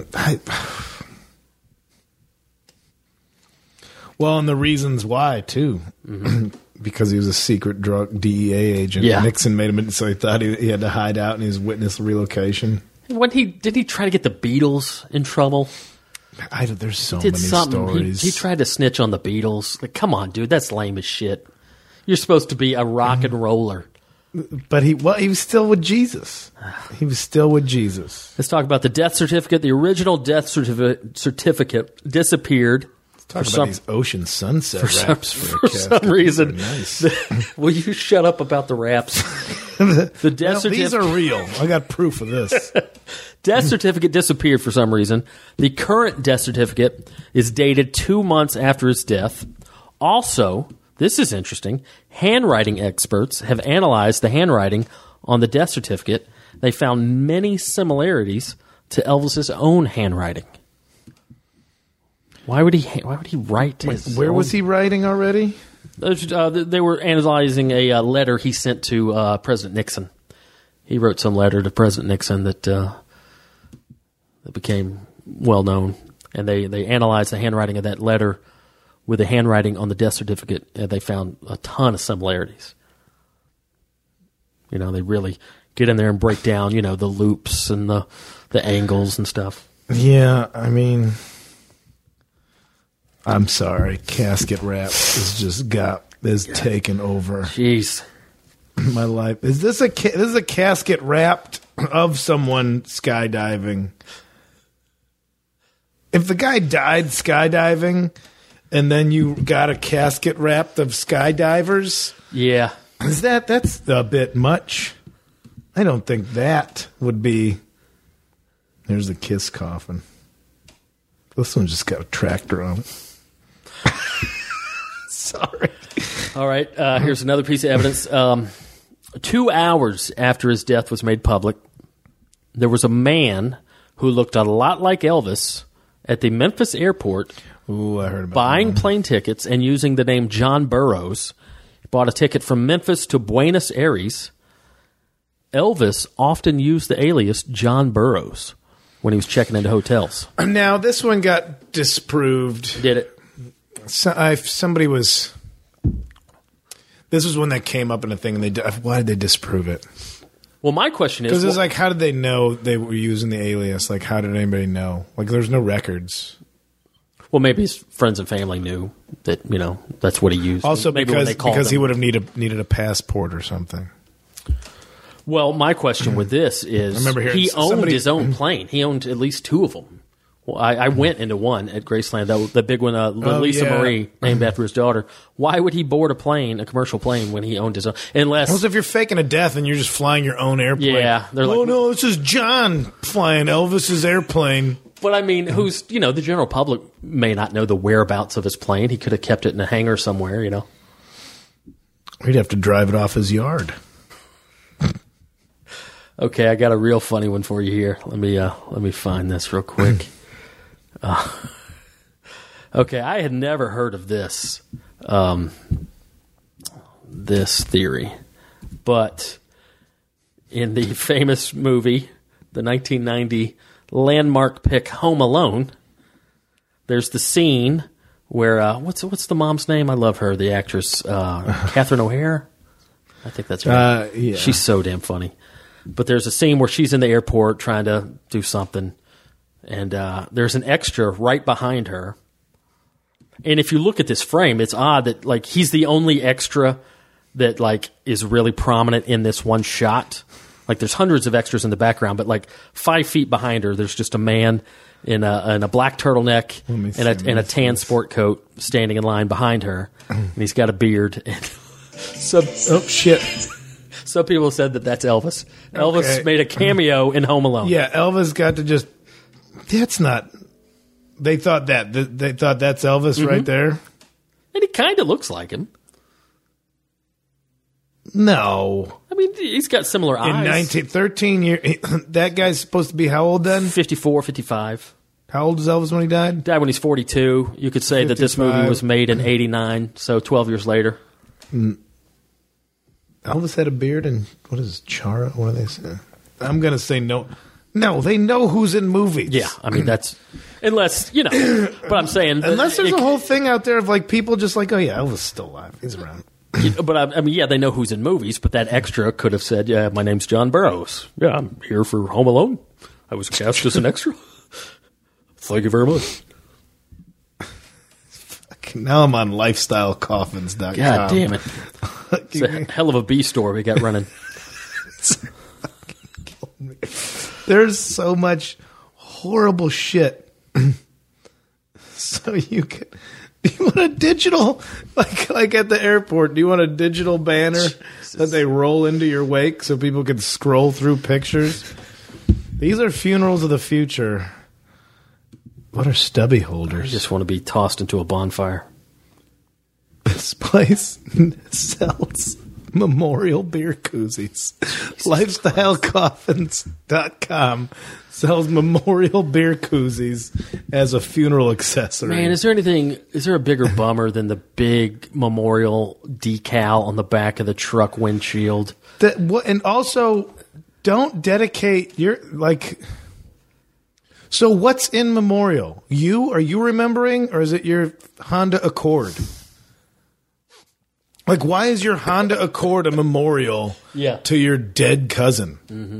well, and the reasons why, too. Mm-hmm. Because he was a secret drug DEA agent. Yeah. Nixon made him, so he thought he had to hide out, and he was witness relocation. Did he try to get the Beatles in trouble? There's so many stories. He tried to snitch on the Beatles. Like, come on, dude, that's lame as shit. You're supposed to be a rock and roller. But he was still with Jesus. He was still with Jesus. Let's talk about the death certificate. The original death certificate disappeared. Let's talk about these ocean sunset raps. For some reason. Nice. Will you shut up about the raps? The death certificate. These are real. I got proof of this. Death certificate disappeared for some reason. The current death certificate is dated 2 months after his death. Also... This is interesting. Handwriting experts have analyzed the handwriting on the death certificate. They found many similarities to Elvis's own handwriting. Why would he write his Where was he writing already? They were analyzing a letter he sent to President Nixon. He wrote some letter to President Nixon that became well known, and they analyzed the handwriting of that letter with the handwriting on the death certificate. They found a ton of similarities. You know, they really get in there and break down, you know, the loops and the angles and stuff. Yeah, I mean, I'm sorry, casket rap is taken over. Jeez, my life. Is this a casket wrapped of someone skydiving? If the guy died skydiving, and then you got a casket wrapped of skydivers, yeah, that's a bit much. I don't think that would be. There's the Kiss coffin. This one just got a tractor on it. Sorry. All right, here's another piece of evidence. 2 hours after his death was made public, there was a man who looked a lot like Elvis at the Memphis airport, Ooh, I heard about buying that. plane tickets and using the name John Burroughs. He bought a ticket from Memphis to Buenos Aires. Elvis often used the alias John Burroughs when he was checking into hotels. Now, this one got disproved. Did it? Somebody was... This was one that came up in a thing, and why did they disprove it? Well, my question is... Because it's like, how did they know they were using the alias? Like, how did anybody know? Like, there's no records. Well, maybe his friends and family knew that, that's what he used. Also, maybe because he would have needed a passport or something. Well, my question with this is, I remember hearing he owned his own plane. He owned at least two of them. Well, I went into one at Graceland, the big one, Lisa Marie, named after his daughter. Why would he board a commercial plane, when he owned his own? Unless, well, if you're faking a death and you're just flying your own airplane. Yeah, they're like, oh no, this is John flying Elvis's airplane. But I mean, the general public may not know the whereabouts of his plane. He could have kept it in a hangar somewhere, He'd have to drive it off his yard. Okay, I got a real funny one for you here. Let me find this real quick. Okay, I had never heard of this this theory, but in the famous movie, the 1990 landmark pick Home Alone, there's the scene where what's the mom's name? I love her, the actress Catherine O'Hara. I think that's right. Yeah. She's so damn funny. But there's a scene where she's in the airport trying to do something, and there's an extra right behind her. And if you look at this frame, it's odd that he's the only extra that is really prominent in this one shot. There's hundreds of extras in the background, but 5 feet behind her, there's just a man in a black turtleneck and a tan sport coat standing in line behind her, and he's got a beard. And oh shit. Some people said that's Elvis. Okay. Elvis made a cameo in Home Alone. Yeah, Elvis got to just... That's not... They thought that's Elvis right there. And he kind of looks like him. No. I mean, he's got similar eyes. In 13 years... That guy's supposed to be how old then? 54, 55. How old was Elvis when he died? Died when he's 42. You could say 55. That this movie was made in 89, so 12 years later. Elvis had a beard and what is Chara? What do they say? I'm going to say no. No, they know who's in movies. Yeah, I mean, that's... Unless, but I'm saying... Unless there's a whole thing out there of people just oh yeah, Elvis is still alive. He's around. But I mean, yeah, they know who's in movies, but that extra could have said, yeah, my name's John Burroughs. Yeah, I'm here for Home Alone. I was cast as an extra. Thank you very much. Now I'm on lifestylecoffins.com. God damn it. It's a hell of a B store we got running. There's so much horrible shit. So do you want a digital, like at the airport, do you want a digital banner that they roll into your wake so people can scroll through pictures? These are funerals of the future. What are stubby holders? I just want to be tossed into a bonfire. This place sells memorial beer koozies. Lifestylecoffins.com sells memorial beer koozies as a funeral accessory. Man, is there a bigger bummer than the big memorial decal on the back of the truck windshield? And also, don't dedicate your, so what's in memorial? Are you remembering, or is it your Honda Accord? Why is your Honda Accord a memorial to your dead cousin? Mm-hmm.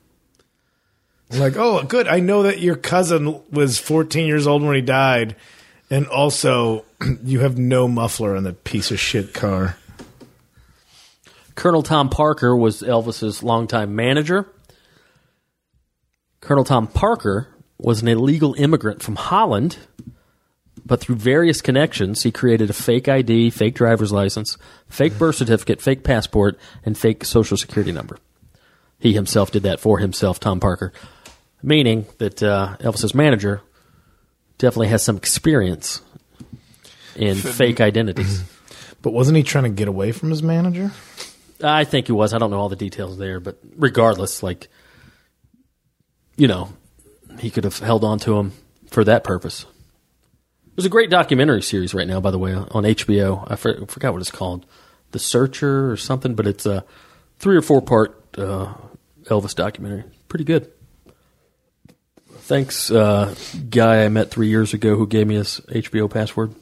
Oh, good. I know that your cousin was 14 years old when he died, and also you have no muffler on that piece of shit car. Colonel Tom Parker was Elvis's longtime manager. Colonel Tom Parker was an illegal immigrant from Holland, but through various connections, he created a fake ID, fake driver's license, fake birth certificate, fake passport, and fake social security number. He himself did that for himself, Tom Parker, meaning that Elvis's manager definitely has some experience in fake identities. But wasn't he trying to get away from his manager? I think he was. I don't know all the details there, but regardless, he could have held on to him for that purpose. There's a great documentary series right now, by the way, on HBO. I forgot what it's called, The Searcher or something, but it's a 3 or 4 part Elvis documentary. Pretty good. Thanks, guy I met 3 years ago who gave me his HBO password.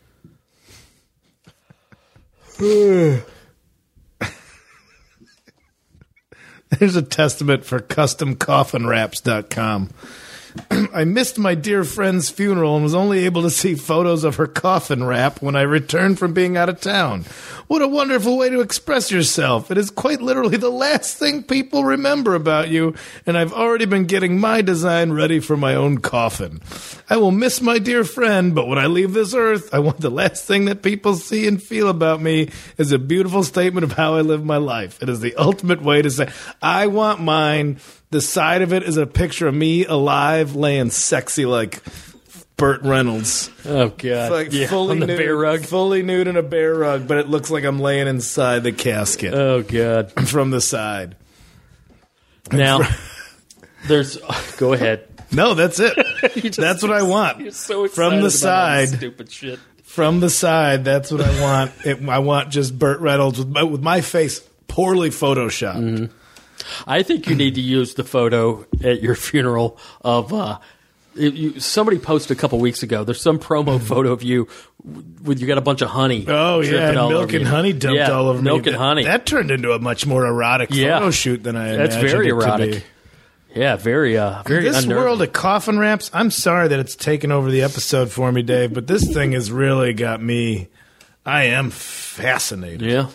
There's a testament for CustomCoffinWraps.com. I missed my dear friend's funeral and was only able to see photos of her coffin wrap when I returned from being out of town. What a wonderful way to express yourself. It is quite literally the last thing people remember about you, and I've already been getting my design ready for my own coffin. I will miss my dear friend, but when I leave this earth, I want the last thing that people see and feel about me is a beautiful statement of how I live my life. It is the ultimate way to say, I want mine. The side of it is a picture of me alive, laying sexy like Burt Reynolds. Oh, God. Like fully on the nude, bear rug? Fully nude in a bear rug, but it looks like I'm laying inside the casket. Oh, God. From the side. Now, there's... go ahead. No, that's it. That's what I want. You're so excited from the about side. all this stupid shit. From the side, that's what I want. I want just Burt Reynolds with my face poorly photoshopped. Mm-hmm. I think you need to use the photo at your funeral of somebody posted a couple weeks ago. There's some promo photo of you with you got a bunch of honey. Oh yeah, milk and honey dumped all over me. Milk and honey. That turned into a much more erotic photo shoot than I imagined. That's very it erotic. to be. Yeah, very This unnerving. world of coffin wraps. I'm sorry that it's taken over the episode for me, Dave, but this thing has really got me. I am fascinated. Yeah,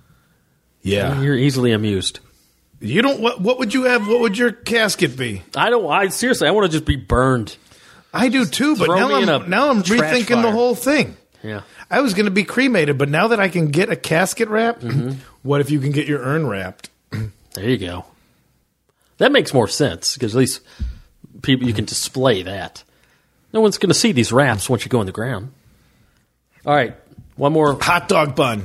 yeah. You're easily amused. You don't. What would you have? What would your casket be? Seriously, I want to just be burned. I do too, but now I'm rethinking fire. the whole thing. Yeah, I was going to be cremated, but now that I can get a casket wrapped, what if you can get your urn wrapped? There you go. That makes more sense because at least you can display that. No one's going to see these wraps once you go in the ground. All right, one more hot dog bun.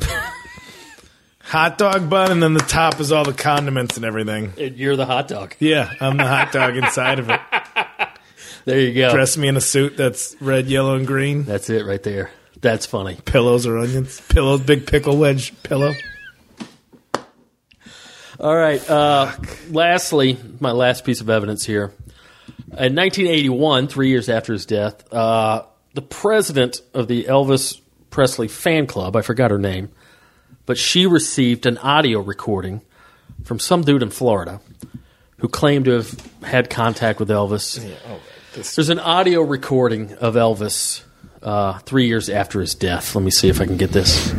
Hot dog bun, and then the top is all the condiments and everything. You're the hot dog. Yeah, I'm the hot dog inside of it. There you go. Dress me in a suit that's red, yellow, and green. That's it right there. That's funny. Pillows or onions. Pillows, big pickle wedge pillow. All right. Lastly, my last piece of evidence here. In 1981, 3 years after his death, the president of the Elvis Presley fan club, I forgot her name, but she received an audio recording from some dude in Florida who claimed to have had contact with Elvis. Yeah, There's an audio recording of Elvis 3 years after his death. Let me see if I can get this.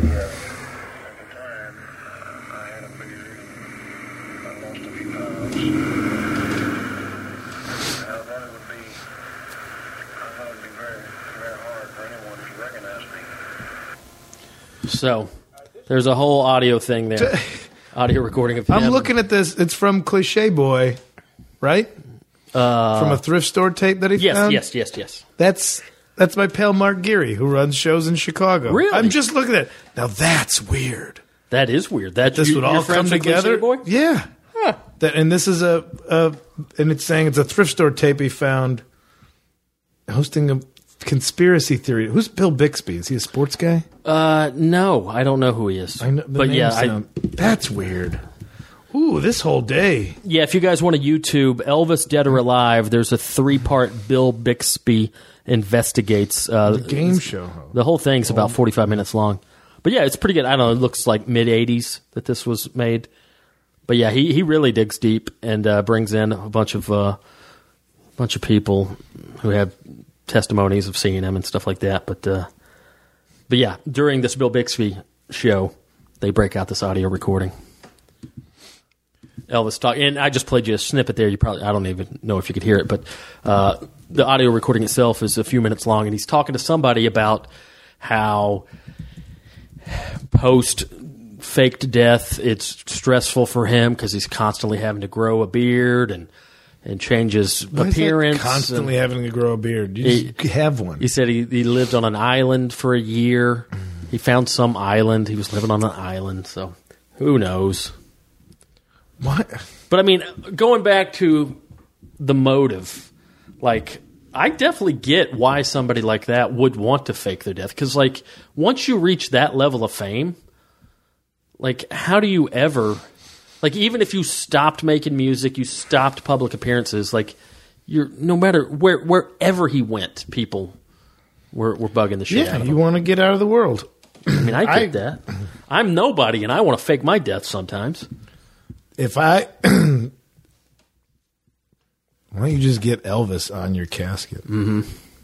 So, there's a whole audio thing there. Audio recording of him. I'm looking at this. It's from Cliche Boy, right? From a thrift store tape that he found? Yes. That's my pal Mark Geary, who runs shows in Chicago. Really? I'm just looking at it. Now, that's weird. That is weird. This would all come together? Boy? Yeah. Huh. And this is and it's saying it's a thrift store tape he found hosting a conspiracy theory. Who's Bill Bixby? Is he a sports guy? No, I don't know who he is. That's weird. Ooh, this whole day. Yeah, if you guys want to YouTube Elvis Dead or Alive, there's a 3-part Bill Bixby investigates the game show. The whole thing's about 45 minutes long. But yeah, it's pretty good. I don't know, it looks like mid-'80s that this was made. But yeah, he really digs deep and brings in a bunch of people who have testimonies of seeing him and stuff like that. But yeah, during this Bill Bixby show, they break out this audio recording. Elvis talk, and I just played you a snippet there. I don't even know if you could hear it, but the audio recording itself is a few minutes long, and he's talking to somebody about how post faked death, it's stressful for him because he's constantly having to grow a beard and change his appearance. Constantly having to grow a beard. You have one. He said he lived on an island for a year. He found some island. He was living on an island, so who knows? What? But I mean, going back to the motive, like I definitely get why somebody like that would want to fake their death. Because, like, once you reach that level of fame, like, how do you ever... Like, even if you stopped making music, you stopped public appearances, like, no matter wherever he went, people were bugging the shit out of him. You want to get out of the world. I mean, I get that. I'm nobody, and I want to fake my death sometimes. If I... Why don't you just get Elvis on your casket? Mm-hmm.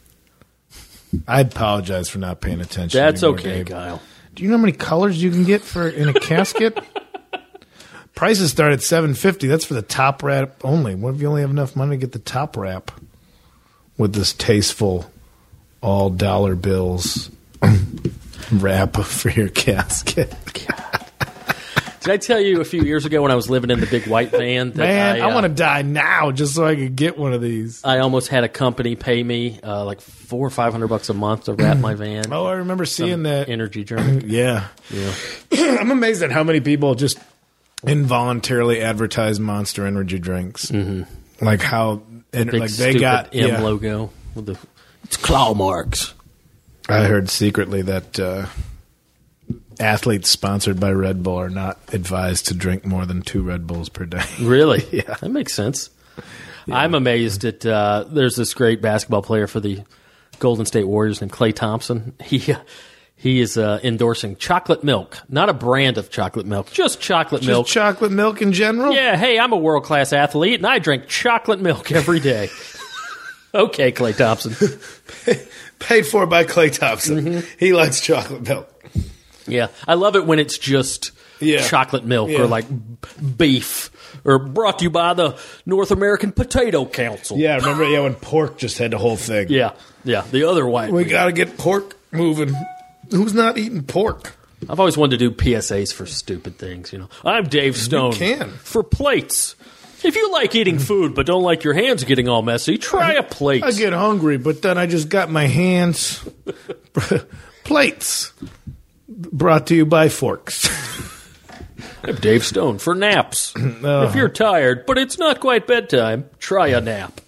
I apologize for not paying attention. That's anymore, okay, Dave. Kyle. Do you know how many colors you can get in a casket? Prices start at $750. That's for the top wrap only. What if you only have enough money to get the top wrap with this tasteful all dollar bills wrap for your casket? Did I tell you a few years ago when I was living in the big white van? Man, I want to die now just so I could get one of these. I almost had a company pay me like $400 or $500 a month to wrap my van. Oh, I remember seeing that energy drink. Yeah. I'm amazed at how many people just involuntarily advertise Monster energy drinks. Mm-hmm. Like how they got M logo with it's claw marks. I heard secretly that. Athletes sponsored by Red Bull are not advised to drink more than 2 Red Bulls per day. Really? Yeah. That makes sense. Yeah. I'm amazed at there's this great basketball player for the Golden State Warriors named Klay Thompson. He is endorsing chocolate milk, not a brand of chocolate milk, just chocolate milk. Just chocolate milk in general? Yeah, hey, I'm a world-class athlete, and I drink chocolate milk every day. Okay, Klay Thompson. Paid for by Klay Thompson. Mm-hmm. He likes chocolate milk. Yeah, I love it when it's just chocolate milk or like beef, or brought to you by the North American Potato Council. Yeah, remember when pork just had the whole thing. Yeah, the other white. We got to get pork moving. Who's not eating pork? I've always wanted to do PSAs for stupid things, I'm Dave Stone. You can. For plates. If you like eating food but don't like your hands getting all messy, try a plate. I get hungry, but then I just got my hands... Plates. Brought to you by Forks. I'm Dave Stone for naps. If you're tired, but it's not quite bedtime, try a nap.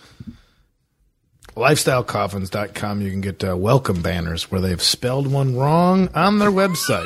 LifestyleCoffins.com, you can get welcome banners where they've spelled one wrong on their website.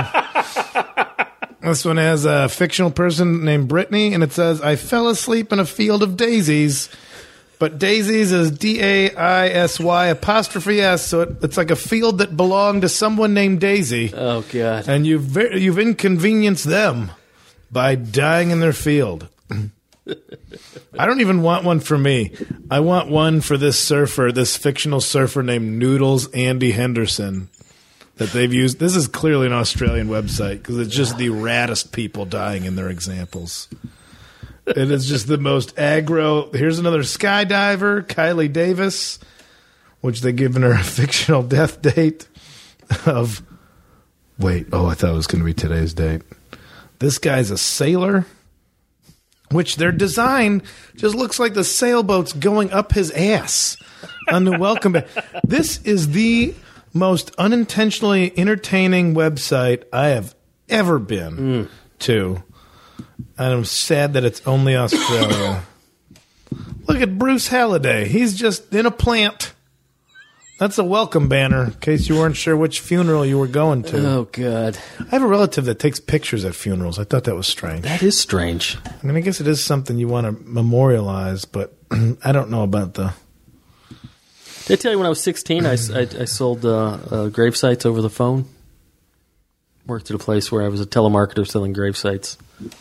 This one has a fictional person named Brittany, and it says, I fell asleep in a field of daisies. But daisies is DAISY''S, so it's like a field that belonged to someone named Daisy. Oh, God. And you've inconvenienced them by dying in their field. I don't even want one for me. I want one for this fictional surfer named Noodles Andy Henderson that they've used. This is clearly an Australian website because it's just the raddest people dying in their examples. It is just the most aggro. Here's another skydiver, Kylie Davis, which they've given her a fictional death date of... I thought it was going to be today's date. This guy's a sailor, which their design just looks like the sailboat's going up his ass on the welcome back. This is the most unintentionally entertaining website I have ever been to. And I'm sad that it's only Australia. Look at Bruce Halliday. He's just in a plant. That's a welcome banner, in case you weren't sure which funeral you were going to. Oh, God. I have a relative that takes pictures at funerals. I thought that was strange. That is strange. I mean, I guess it is something you want to memorialize, but I don't know about the... Did I tell you when I was 16, I sold grave sites over the phone? Worked at a place where I was a telemarketer selling grave sites.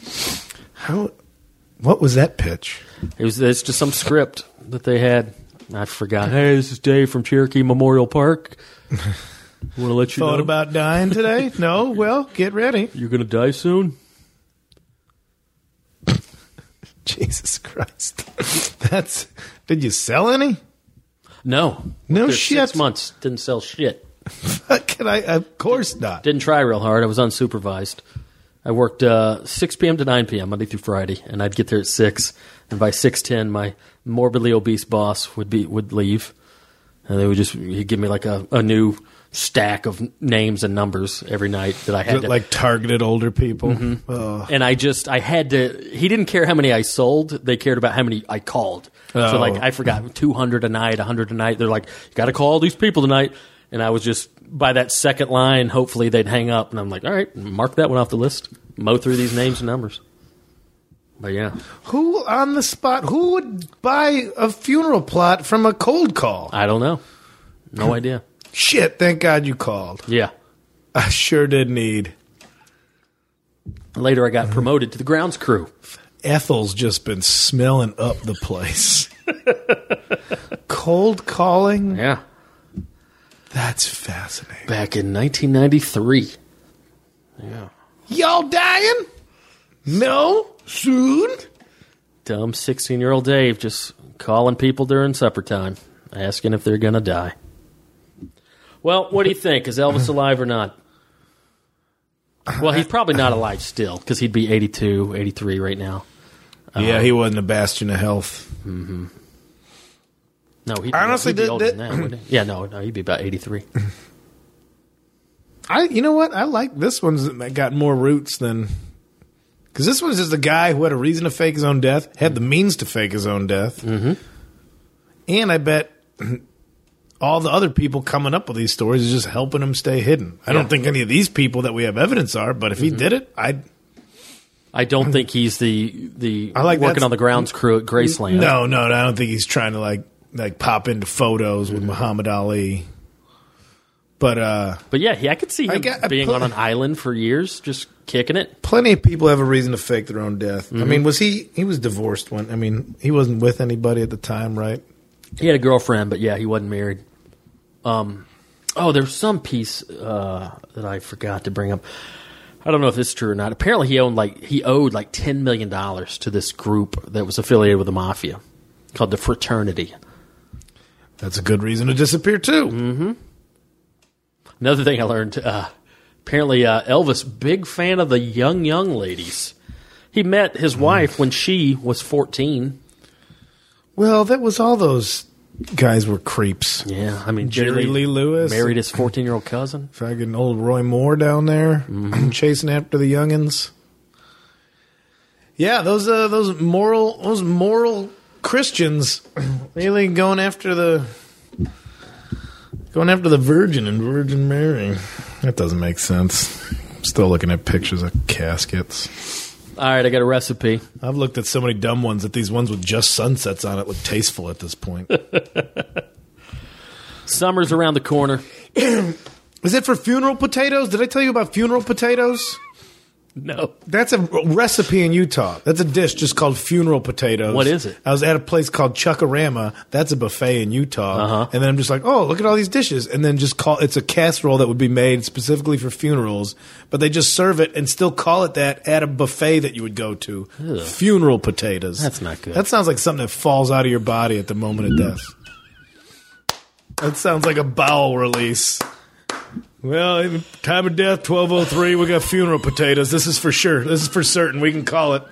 What was that pitch? It's just some script that they had. I forgot. Hey, this is Dave from Cherokee Memorial Park. I want to let you know. Thought about dying today? No? Well, get ready. You're going to die soon? Jesus Christ. Did you sell any? No. No shit. 6 months. Didn't sell shit. Of course not. Didn't try real hard. I was unsupervised. I worked 6 p.m. to 9 p.m. Monday through Friday, and I'd get there at 6. And by 6:10, my morbidly obese boss would leave, and he'd give me like a new stack of names and numbers every night that I had to, like targeted older people. and I had to. He didn't care how many I sold; they cared about how many I called. So like I forgot 200 a night, 100 a night. They're like, you got to call all these people tonight, and I was just by that second line. Hopefully they'd hang up, and I'm like, all right, mark that one off the list. Mow through these names and numbers. But yeah, Who on the spot? Who would buy a funeral plot from a cold call? I don't know. No idea. Shit! Thank God you called. Yeah. I sure did need. Later, I got promoted to the grounds crew. Ethel's just been smelling up the place. Cold calling? Yeah. That's fascinating. Back in 1993. Yeah. Y'all dying? No? Soon? Dumb 16-year-old Dave just calling people during supper time, asking if they're going to die. Well, what do you think? Is Elvis alive or not? Well, he's probably not alive still, because he'd be 82, 83 right now. Yeah, he wasn't a bastion of health. Mm-hmm. No, Honestly, he'd be older than that, wouldn't he? Yeah, no, he'd be about 83. You know what? I like this one's that got more roots than... Because this one's just a guy who had a reason to fake his own death, had the means to fake his own death. Mm-hmm. And I bet all the other people coming up with these stories is just helping him stay hidden. I don't think any of these people that we have evidence are, but if he did it, I don't think he's the like working on the grounds crew at Graceland. No, I don't think he's trying to like pop into photos with Muhammad Ali. But yeah, I could see him being on an island for years, just kicking it. Plenty of people have a reason to fake their own death. I mean, he was divorced when? I mean, he wasn't with anybody at the time, right? He had a girlfriend, but yeah, he wasn't married. There's some piece that I forgot to bring up. I don't know if this is true or not. Apparently, he owed like $10 million to this group that was affiliated with the mafia called the Fraternity. That's a good reason to disappear too. Mm-hmm. Another thing I learned, apparently Elvis, big fan of the young ladies. He met his wife when she was 14. Well, that was all those guys were creeps. Yeah, I mean, Jerry Lee Lewis married his 14-year-old cousin. Fucking old Roy Moore down there chasing after the youngins. Yeah, those moral Christians really going after the Virgin and Virgin Mary. That doesn't make sense. I'm still looking at pictures of caskets. All right, I got a recipe. I've looked at so many dumb ones that these ones with just sunsets on it look tasteful at this point. Summer's around the corner. Is it for funeral potatoes? Did I tell you about funeral potatoes? No. That's a recipe in Utah. That's a dish just called funeral potatoes. What is it? I was at a place called Chuckarama. That's a buffet in Utah. And then I'm just like, oh, look at all these dishes. And then it's a casserole that would be made specifically for funerals. But they just serve it and still call it that at a buffet that you would go to. Ugh. Funeral potatoes. That's not good. That sounds like something that falls out of your body at the moment of death. That sounds like a bowel release. Well, time of death, 12:03. We got funeral potatoes. This is for sure. This is for certain. We can call it.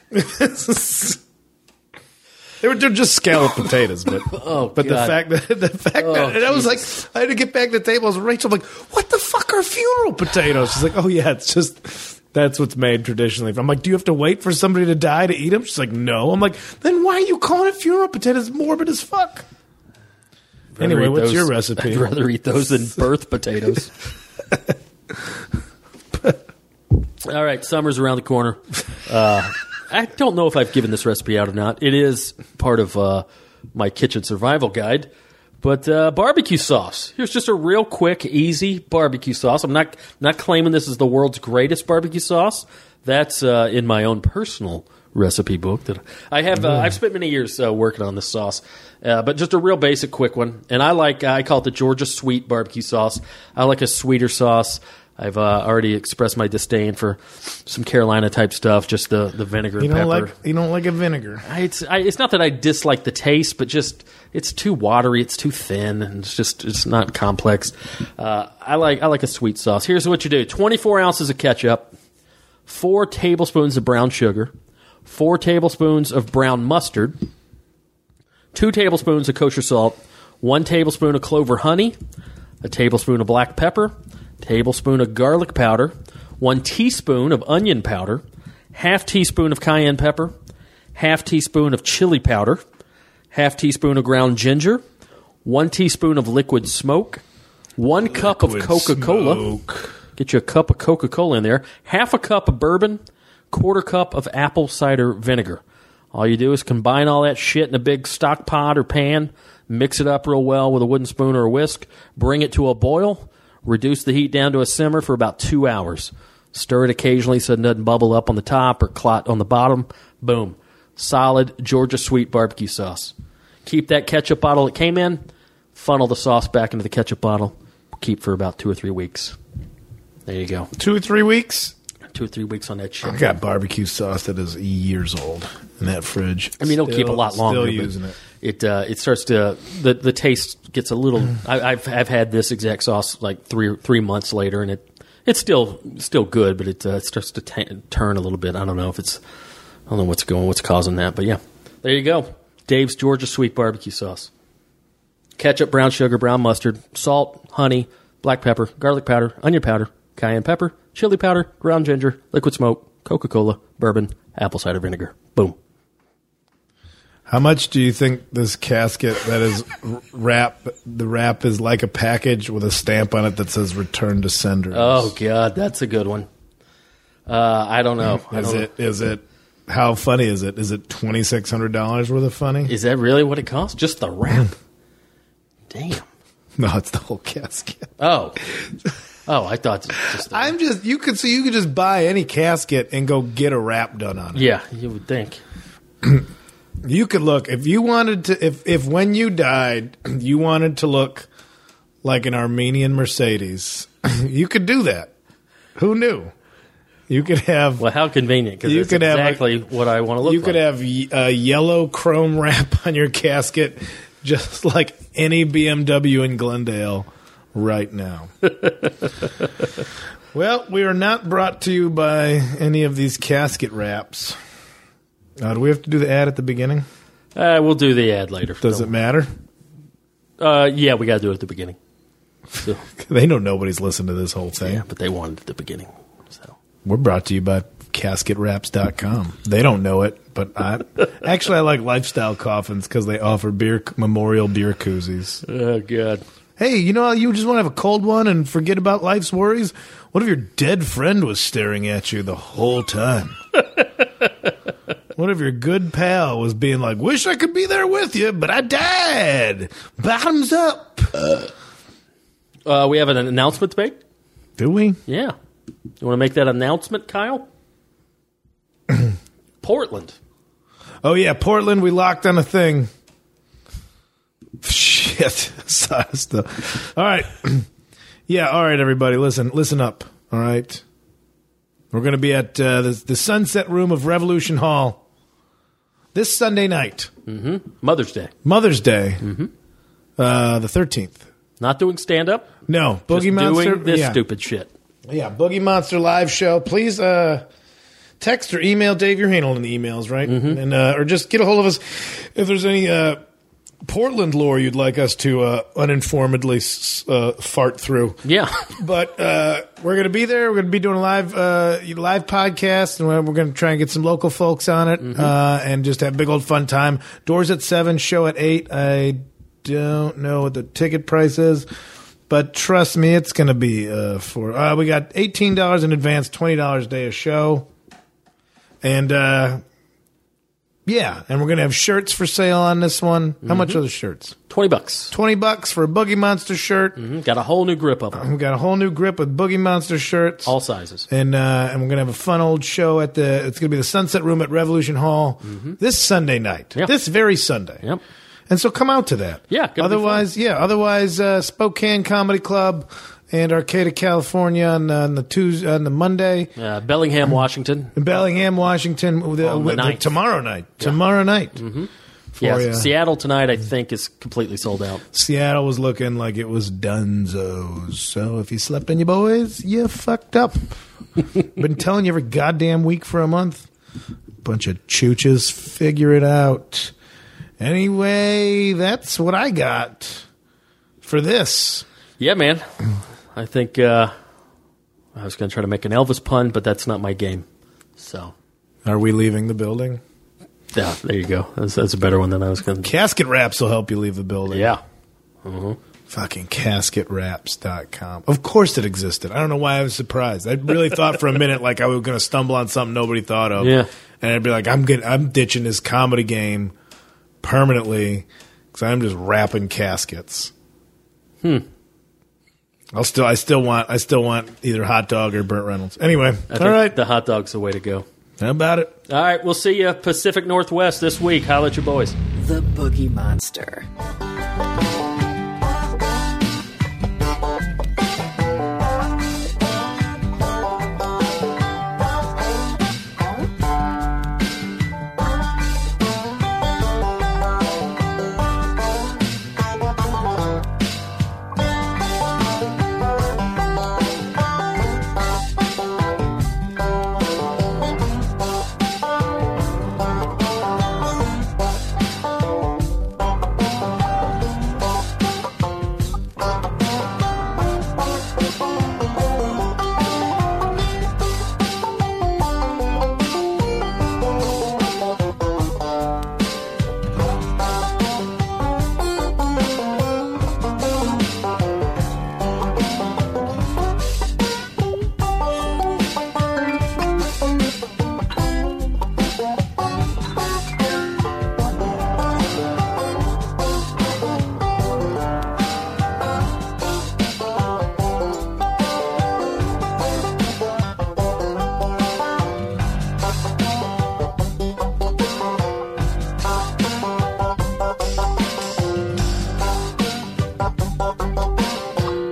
They're just scalloped potatoes, but the fact that and I was like, I had to get back to the table. I was with Rachel, I'm like, what the fuck are funeral potatoes? She's like, oh yeah, it's just that's what's made traditionally. I'm like, do you have to wait for somebody to die to eat them? She's like, no. I'm like, then why are you calling it funeral potatoes? It's morbid as fuck. Anyway, what's your recipe? I'd rather eat those than birth potatoes. All right, summer's around the corner. I don't know if I've given this recipe out or not. It is part of my kitchen survival guide. But barbecue sauce. Here's just a real quick, easy barbecue sauce. I'm not claiming this is the world's greatest barbecue sauce. That's in my own personal recipe book that I have. I've spent many years working on this sauce, but just a real basic, quick one. And I call it the Georgia Sweet barbecue sauce. I like a sweeter sauce. I've already expressed my disdain for some Carolina type stuff, just the vinegar and pepper. You don't like a vinegar. It's not that I dislike the taste, but just it's too watery, it's too thin, and it's not complex. I like a sweet sauce. Here's what you do: 24 ounces of ketchup, 4 tablespoons of brown sugar, 4 tablespoons of brown mustard, 2 tablespoons of kosher salt, 1 tablespoon of clover honey, a tablespoon of black pepper, tablespoon of garlic powder, 1 teaspoon of onion powder, half teaspoon of cayenne pepper, half teaspoon of chili powder, half teaspoon of ground ginger, 1 teaspoon of liquid smoke, 1 cup of Coca-Cola. Get you a cup of Coca-Cola in there, half a cup of bourbon, 1/4 cup of apple cider vinegar. All you do is combine all that shit in a big stock pot or pan, mix it up real well with a wooden spoon or a whisk, bring it to a boil, reduce the heat down to a simmer for about 2 hours. Stir it occasionally so it doesn't bubble up on the top or clot on the bottom. Boom. Solid Georgia sweet barbecue sauce. Keep that ketchup bottle it came in, funnel the sauce back into the ketchup bottle, keep for about 2 or 3 weeks. There you go. 2 or 3 weeks? 2 or 3 weeks on that shit. I got barbecue sauce that is years old in that fridge. I mean, it'll keep a lot longer. Still using it. It starts to the taste gets a little. I've had this exact sauce like three months later, and it's still good, but it starts to turn a little bit. I don't know what's causing that, but yeah, there you go. Dave's Georgia sweet barbecue sauce. Ketchup, brown sugar, brown mustard, salt, honey, black pepper, garlic powder, onion powder, cayenne pepper, chili powder, ground ginger, liquid smoke, Coca-Cola, bourbon, apple cider vinegar. Boom. How much do you think this casket that is the wrap is like a package with a stamp on it that says return to senders? Oh, God, that's a good one. I don't know. Is it, how funny is it? Is it $2,600 worth of funny? Is that really what it costs? Just the wrap? Damn. No, it's the whole casket. Oh, I thought just you could just buy any casket and go get a wrap done on it. Yeah, you would think. You could look if you wanted to. If when you died, you wanted to look like an Armenian Mercedes, you could do that. Who knew? You could have. Well, how convenient! Because it's exactly what I want to look like. You could have a yellow chrome wrap on your casket, just like any BMW in Glendale right now. Well, we are not brought to you by any of these casket wraps. Do we have to do the ad at the beginning? We'll do the ad later. Does it matter? Yeah, we got to do it at the beginning. So. They know nobody's listened to this whole thing. Yeah, but they wanted it at the beginning. So we're brought to you by CasketWraps.com. They don't know it, but I like Lifestyle Coffins because they offer memorial beer koozies. Oh, God. Hey, you know how you just want to have a cold one and forget about life's worries? What if your dead friend was staring at you the whole time? What if your good pal was being like, wish I could be there with you, but I died. Bottoms up. We have an announcement to make. Do we? Yeah. You want to make that announcement, Kyle? Portland. Oh, yeah, Portland. We locked on a thing. Shit. All right. Yeah, all right, everybody. Listen up. All right. We're going to be at the Sunset Room of Revolution Hall this Sunday night. Mm-hmm. Mother's Day. Mm-hmm. The 13th. Not doing stand-up? No. Boogie Just Monster. Doing this stupid shit. Yeah, Boogie Monster live show. Please text or email Dave. You're handling the emails, right? Mm-hmm. And or just get a hold of us if there's any Portland lore you'd like us to uninformedly fart through. Yeah. But we're going to be there. We're going to be doing a live podcast, and we're going to try and get some local folks on it and just have a big old fun time. Doors at 7, show at 8. I don't know what the ticket price is, but trust me, it's going to be we got $18 in advance, $20 a day a show. And yeah, and we're going to have shirts for sale on this one. How much are the shirts? $20. $20 for a Boogie Monster shirt. Mm-hmm. Got a whole new grip of them. We've got a whole new grip with Boogie Monster shirts. All sizes. And we're going to have a fun old show it's going to be the Sunset Room at Revolution Hall this Sunday night. Yep. This very Sunday. Yep. And so come out to that. Yeah. Otherwise, Spokane Comedy Club and Arcata, California on the Monday. Bellingham, Washington. Bellingham, Washington. Tomorrow night. Yeah. Tomorrow night. Mm-hmm. Yeah, Seattle tonight, I think, is completely sold out. Seattle was looking like it was dunzos. So if you slept in your boys, you fucked up. Been telling you every goddamn week for a month. Bunch of chooches. Figure it out. Anyway, that's what I got for this. Yeah, man. I think I was going to try to make an Elvis pun, but that's not my game. So, Are we leaving the building? yeah, there you go. That's a better one than I was going to. Casket wraps will help you leave the building. Yeah. Fucking casketwraps.com. Of course it existed. I don't know why I was surprised. I really thought for a minute like I was going to stumble on something nobody thought of. Yeah. And I'd be like, I'm ditching this comedy game permanently because I'm just wrapping caskets. I still want either hot dog or Burt Reynolds. Anyway, I think the hot dog's the way to go. How about it? All right, we'll see you Pacific Northwest this week. Holla at your boys. The Boogie Monster.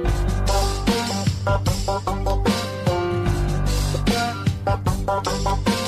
Bye.